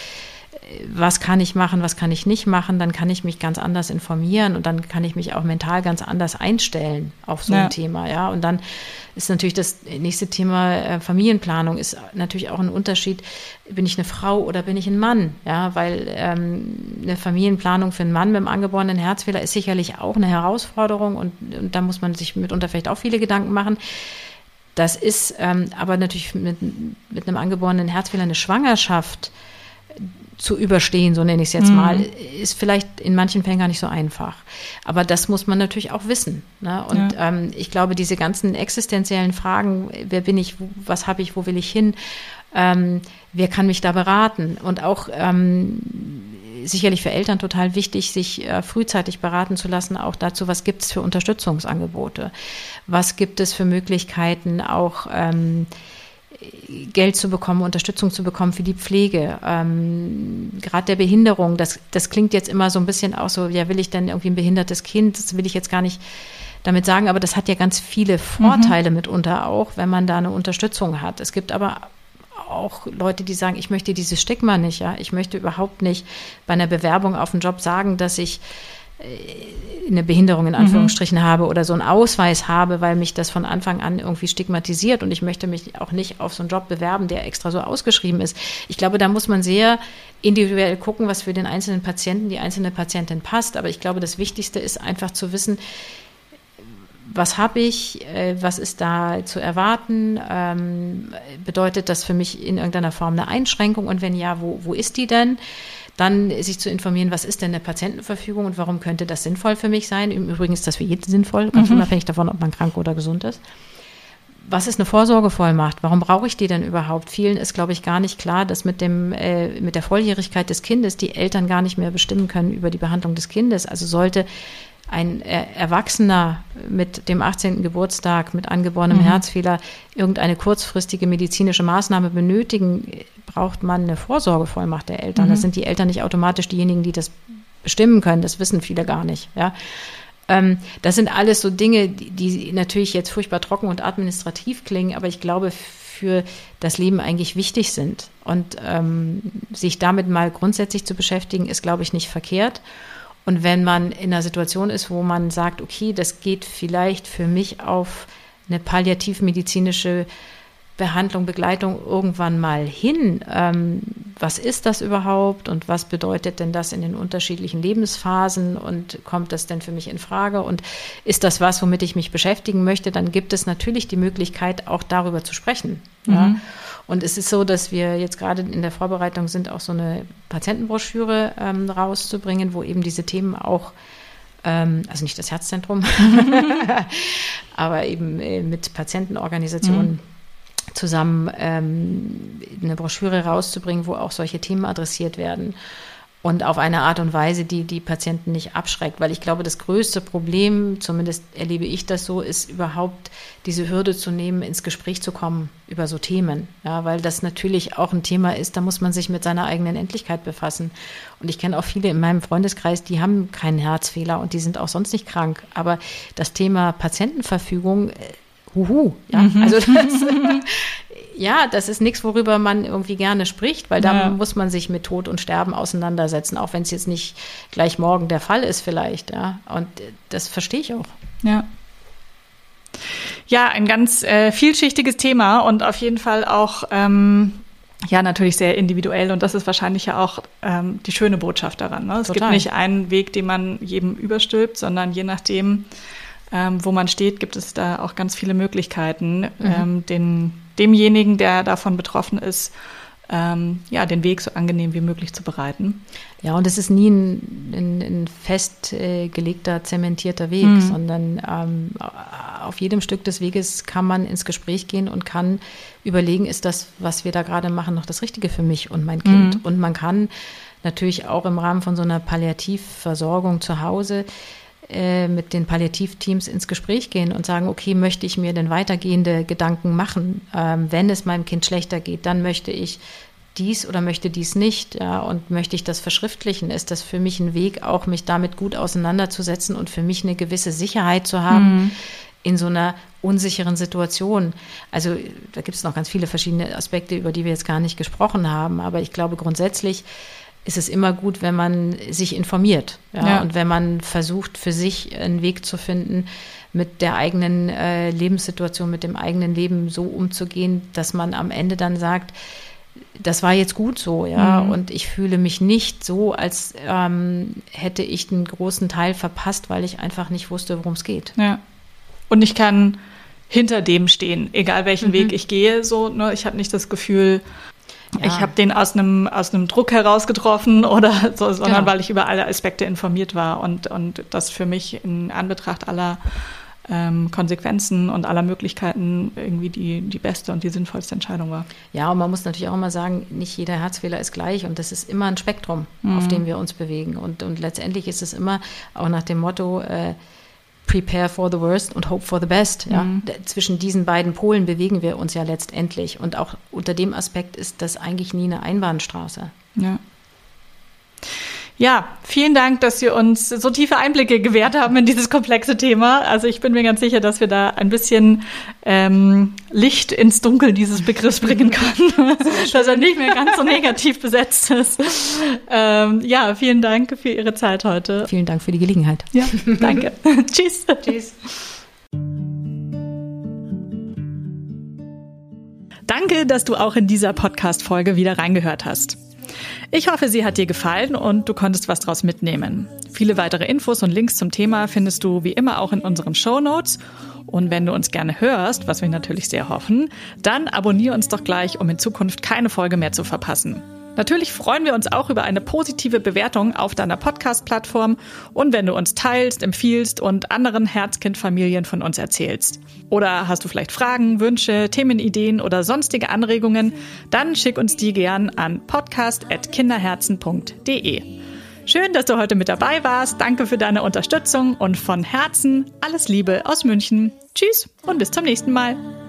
was kann ich machen, was kann ich nicht machen, dann kann ich mich ganz anders informieren und dann kann ich mich auch mental ganz anders einstellen auf so ein ja. Thema. Ja, und dann ist natürlich das nächste Thema äh, Familienplanung, ist natürlich auch ein Unterschied, bin ich eine Frau oder bin ich ein Mann? Ja, weil ähm, eine Familienplanung für einen Mann mit einem angeborenen Herzfehler ist sicherlich auch eine Herausforderung, und, und da muss man sich mitunter vielleicht auch viele Gedanken machen. Das ist ähm, aber natürlich mit, mit einem angeborenen Herzfehler eine Schwangerschaft zu überstehen, so nenne ich es jetzt mhm. mal, ist vielleicht in manchen Fällen gar nicht so einfach. Aber das muss man natürlich auch wissen. Ne? Und ja. ähm, ich glaube, diese ganzen existenziellen Fragen, wer bin ich, was habe ich, wo will ich hin, ähm, wer kann mich da beraten? Und auch ähm, sicherlich für Eltern total wichtig, sich äh, frühzeitig beraten zu lassen, auch dazu, was gibt es für Unterstützungsangebote? Was gibt es für Möglichkeiten, auch ähm, Geld zu bekommen, Unterstützung zu bekommen für die Pflege, ähm, gerade der Behinderung, das, das klingt jetzt immer so ein bisschen auch so, ja, will ich denn irgendwie ein behindertes Kind, das will ich jetzt gar nicht damit sagen, aber das hat ja ganz viele Vorteile mhm. mitunter auch, wenn man da eine Unterstützung hat. Es gibt aber auch Leute, die sagen, ich möchte dieses Stigma nicht, ja, ich möchte überhaupt nicht bei einer Bewerbung auf einen Job sagen, dass ich eine Behinderung in Anführungsstrichen mhm. habe oder so einen Ausweis habe, weil mich das von Anfang an irgendwie stigmatisiert, und ich möchte mich auch nicht auf so einen Job bewerben, der extra so ausgeschrieben ist. Ich glaube, da muss man sehr individuell gucken, was für den einzelnen Patienten, die einzelne Patientin passt, aber ich glaube, das Wichtigste ist einfach zu wissen, was habe ich, was ist da zu erwarten, ähm, bedeutet das für mich in irgendeiner Form eine Einschränkung, und wenn ja, wo, wo ist die denn? Dann sich zu informieren, was ist denn eine Patientenverfügung und warum könnte das sinnvoll für mich sein? Im Übrigen ist das für jeden sinnvoll, ganz mhm. unabhängig davon, ob man krank oder gesund ist. Was ist eine Vorsorgevollmacht? Warum brauche ich die denn überhaupt? Vielen ist, glaube ich, gar nicht klar, dass mit dem äh, mit der Volljährigkeit des Kindes die Eltern gar nicht mehr bestimmen können über die Behandlung des Kindes. Also sollte ein Erwachsener mit dem achtzehnten Geburtstag, mit angeborenem mhm. Herzfehler irgendeine kurzfristige medizinische Maßnahme benötigen, braucht man eine Vorsorgevollmacht der Eltern. Mhm. Das sind die Eltern nicht automatisch diejenigen, die das bestimmen können. Das wissen viele gar nicht. Ja. Ähm, das sind alles so Dinge, die, die natürlich jetzt furchtbar trocken und administrativ klingen, aber ich glaube, für das Leben eigentlich wichtig sind. Und ähm, sich damit mal grundsätzlich zu beschäftigen, ist, glaube ich, nicht verkehrt. Und wenn man in einer Situation ist, wo man sagt, okay, das geht vielleicht für mich auf eine palliativmedizinische Behandlung, Begleitung irgendwann mal hin, ähm, was ist das überhaupt und was bedeutet denn das in den unterschiedlichen Lebensphasen und kommt das denn für mich in Frage und ist das was, womit ich mich beschäftigen möchte, dann gibt es natürlich die Möglichkeit, auch darüber zu sprechen. Mhm. Ja. Und es ist so, dass wir jetzt gerade in der Vorbereitung sind, auch so eine Patientenbroschüre ähm, rauszubringen, wo eben diese Themen auch, ähm, also nicht das Herzzentrum, aber eben äh, mit Patientenorganisationen mhm. zusammen ähm, eine Broschüre rauszubringen, wo auch solche Themen adressiert werden und auf eine Art und Weise, die die Patienten nicht abschreckt. Weil ich glaube, das größte Problem, zumindest erlebe ich das so, ist überhaupt diese Hürde zu nehmen, ins Gespräch zu kommen über so Themen. Ja, weil das natürlich auch ein Thema ist, da muss man sich mit seiner eigenen Endlichkeit befassen. Und ich kenne auch viele in meinem Freundeskreis, die haben keinen Herzfehler und die sind auch sonst nicht krank. Aber das Thema Patientenverfügung, Huhu, ja, mhm. also das, ja, das ist nichts, worüber man irgendwie gerne spricht, weil da ja. muss man sich mit Tod und Sterben auseinandersetzen, auch wenn es jetzt nicht gleich morgen der Fall ist vielleicht, ja, und das verstehe ich auch. Ja. Ja, ein ganz äh, vielschichtiges Thema und auf jeden Fall auch, ähm, ja, natürlich sehr individuell und das ist wahrscheinlich ja auch ähm, die schöne Botschaft daran, ne? Es Total. Gibt nicht einen Weg, den man jedem überstülpt, sondern je nachdem, Ähm, wo man steht, gibt es da auch ganz viele Möglichkeiten, mhm. ähm, den, demjenigen, der davon betroffen ist, ähm, ja, den Weg so angenehm wie möglich zu bereiten. Ja, und es ist nie ein, ein, ein festgelegter, zementierter Weg, mhm. sondern ähm, auf jedem Stück des Weges kann man ins Gespräch gehen und kann überlegen, ist das, was wir da gerade machen, noch das Richtige für mich und mein Kind? Mhm. Und man kann natürlich auch im Rahmen von so einer Palliativversorgung zu Hause äh, mit den Palliativteams ins Gespräch gehen und sagen, okay, möchte ich mir denn weitergehende Gedanken machen? Ähm, wenn es meinem Kind schlechter geht, dann möchte ich dies oder möchte dies nicht, ja, und möchte ich das verschriftlichen? Ist das für mich ein Weg, auch mich damit gut auseinanderzusetzen und für mich eine gewisse Sicherheit zu haben mhm. in so einer unsicheren Situation? Also da gibt es noch ganz viele verschiedene Aspekte, über die wir jetzt gar nicht gesprochen haben, aber ich glaube grundsätzlich ist es immer gut, wenn man sich informiert, ja, ja. und wenn man versucht, für sich einen Weg zu finden, mit der eigenen äh, Lebenssituation, mit dem eigenen Leben so umzugehen, dass man am Ende dann sagt, das war jetzt gut so, ja, mhm. und ich fühle mich nicht so, als ähm, hätte ich einen großen Teil verpasst, weil ich einfach nicht wusste, worum es geht. Ja. Und ich kann hinter dem stehen, egal welchen mhm. Weg ich gehe, so, ne, ich habe nicht das Gefühl, ja. ich habe den aus einem aus einem Druck heraus getroffen oder so, sondern genau. weil ich über alle Aspekte informiert war und und das für mich in Anbetracht aller ähm, Konsequenzen und aller Möglichkeiten irgendwie die die beste und die sinnvollste Entscheidung war. Ja, und man muss natürlich auch immer sagen, nicht jeder Herzfehler ist gleich und das ist immer ein Spektrum, mhm. auf dem wir uns bewegen und und letztendlich ist es immer auch nach dem Motto äh, Prepare for the worst und hope for the best. Ja? Mhm. Zwischen diesen beiden Polen bewegen wir uns ja letztendlich. Und auch unter dem Aspekt ist das eigentlich nie eine Einbahnstraße. Ja. Ja, vielen Dank, dass Sie uns so tiefe Einblicke gewährt haben in dieses komplexe Thema. Also ich bin mir ganz sicher, dass wir da ein bisschen ähm, Licht ins Dunkel dieses Begriffs bringen können, dass er nicht mehr ganz so negativ besetzt ist. Ähm, ja, vielen Dank für Ihre Zeit heute. Vielen Dank für die Gelegenheit. Ja, danke. Tschüss. Tschüss. Danke, dass du auch in dieser Podcast-Folge wieder reingehört hast. Ich hoffe, sie hat dir gefallen und du konntest was draus mitnehmen. Viele weitere Infos und Links zum Thema findest du wie immer auch in unseren Shownotes. Und wenn du uns gerne hörst, was wir natürlich sehr hoffen, dann abonniere uns doch gleich, um in Zukunft keine Folge mehr zu verpassen. Natürlich freuen wir uns auch über eine positive Bewertung auf deiner Podcast-Plattform und wenn du uns teilst, empfiehlst und anderen Herzkind-Familien von uns erzählst. Oder hast du vielleicht Fragen, Wünsche, Themenideen oder sonstige Anregungen, dann schick uns die gern an podcast at kinderherzen punkt de. Schön, dass du heute mit dabei warst. Danke für deine Unterstützung und von Herzen alles Liebe aus München. Tschüss und bis zum nächsten Mal.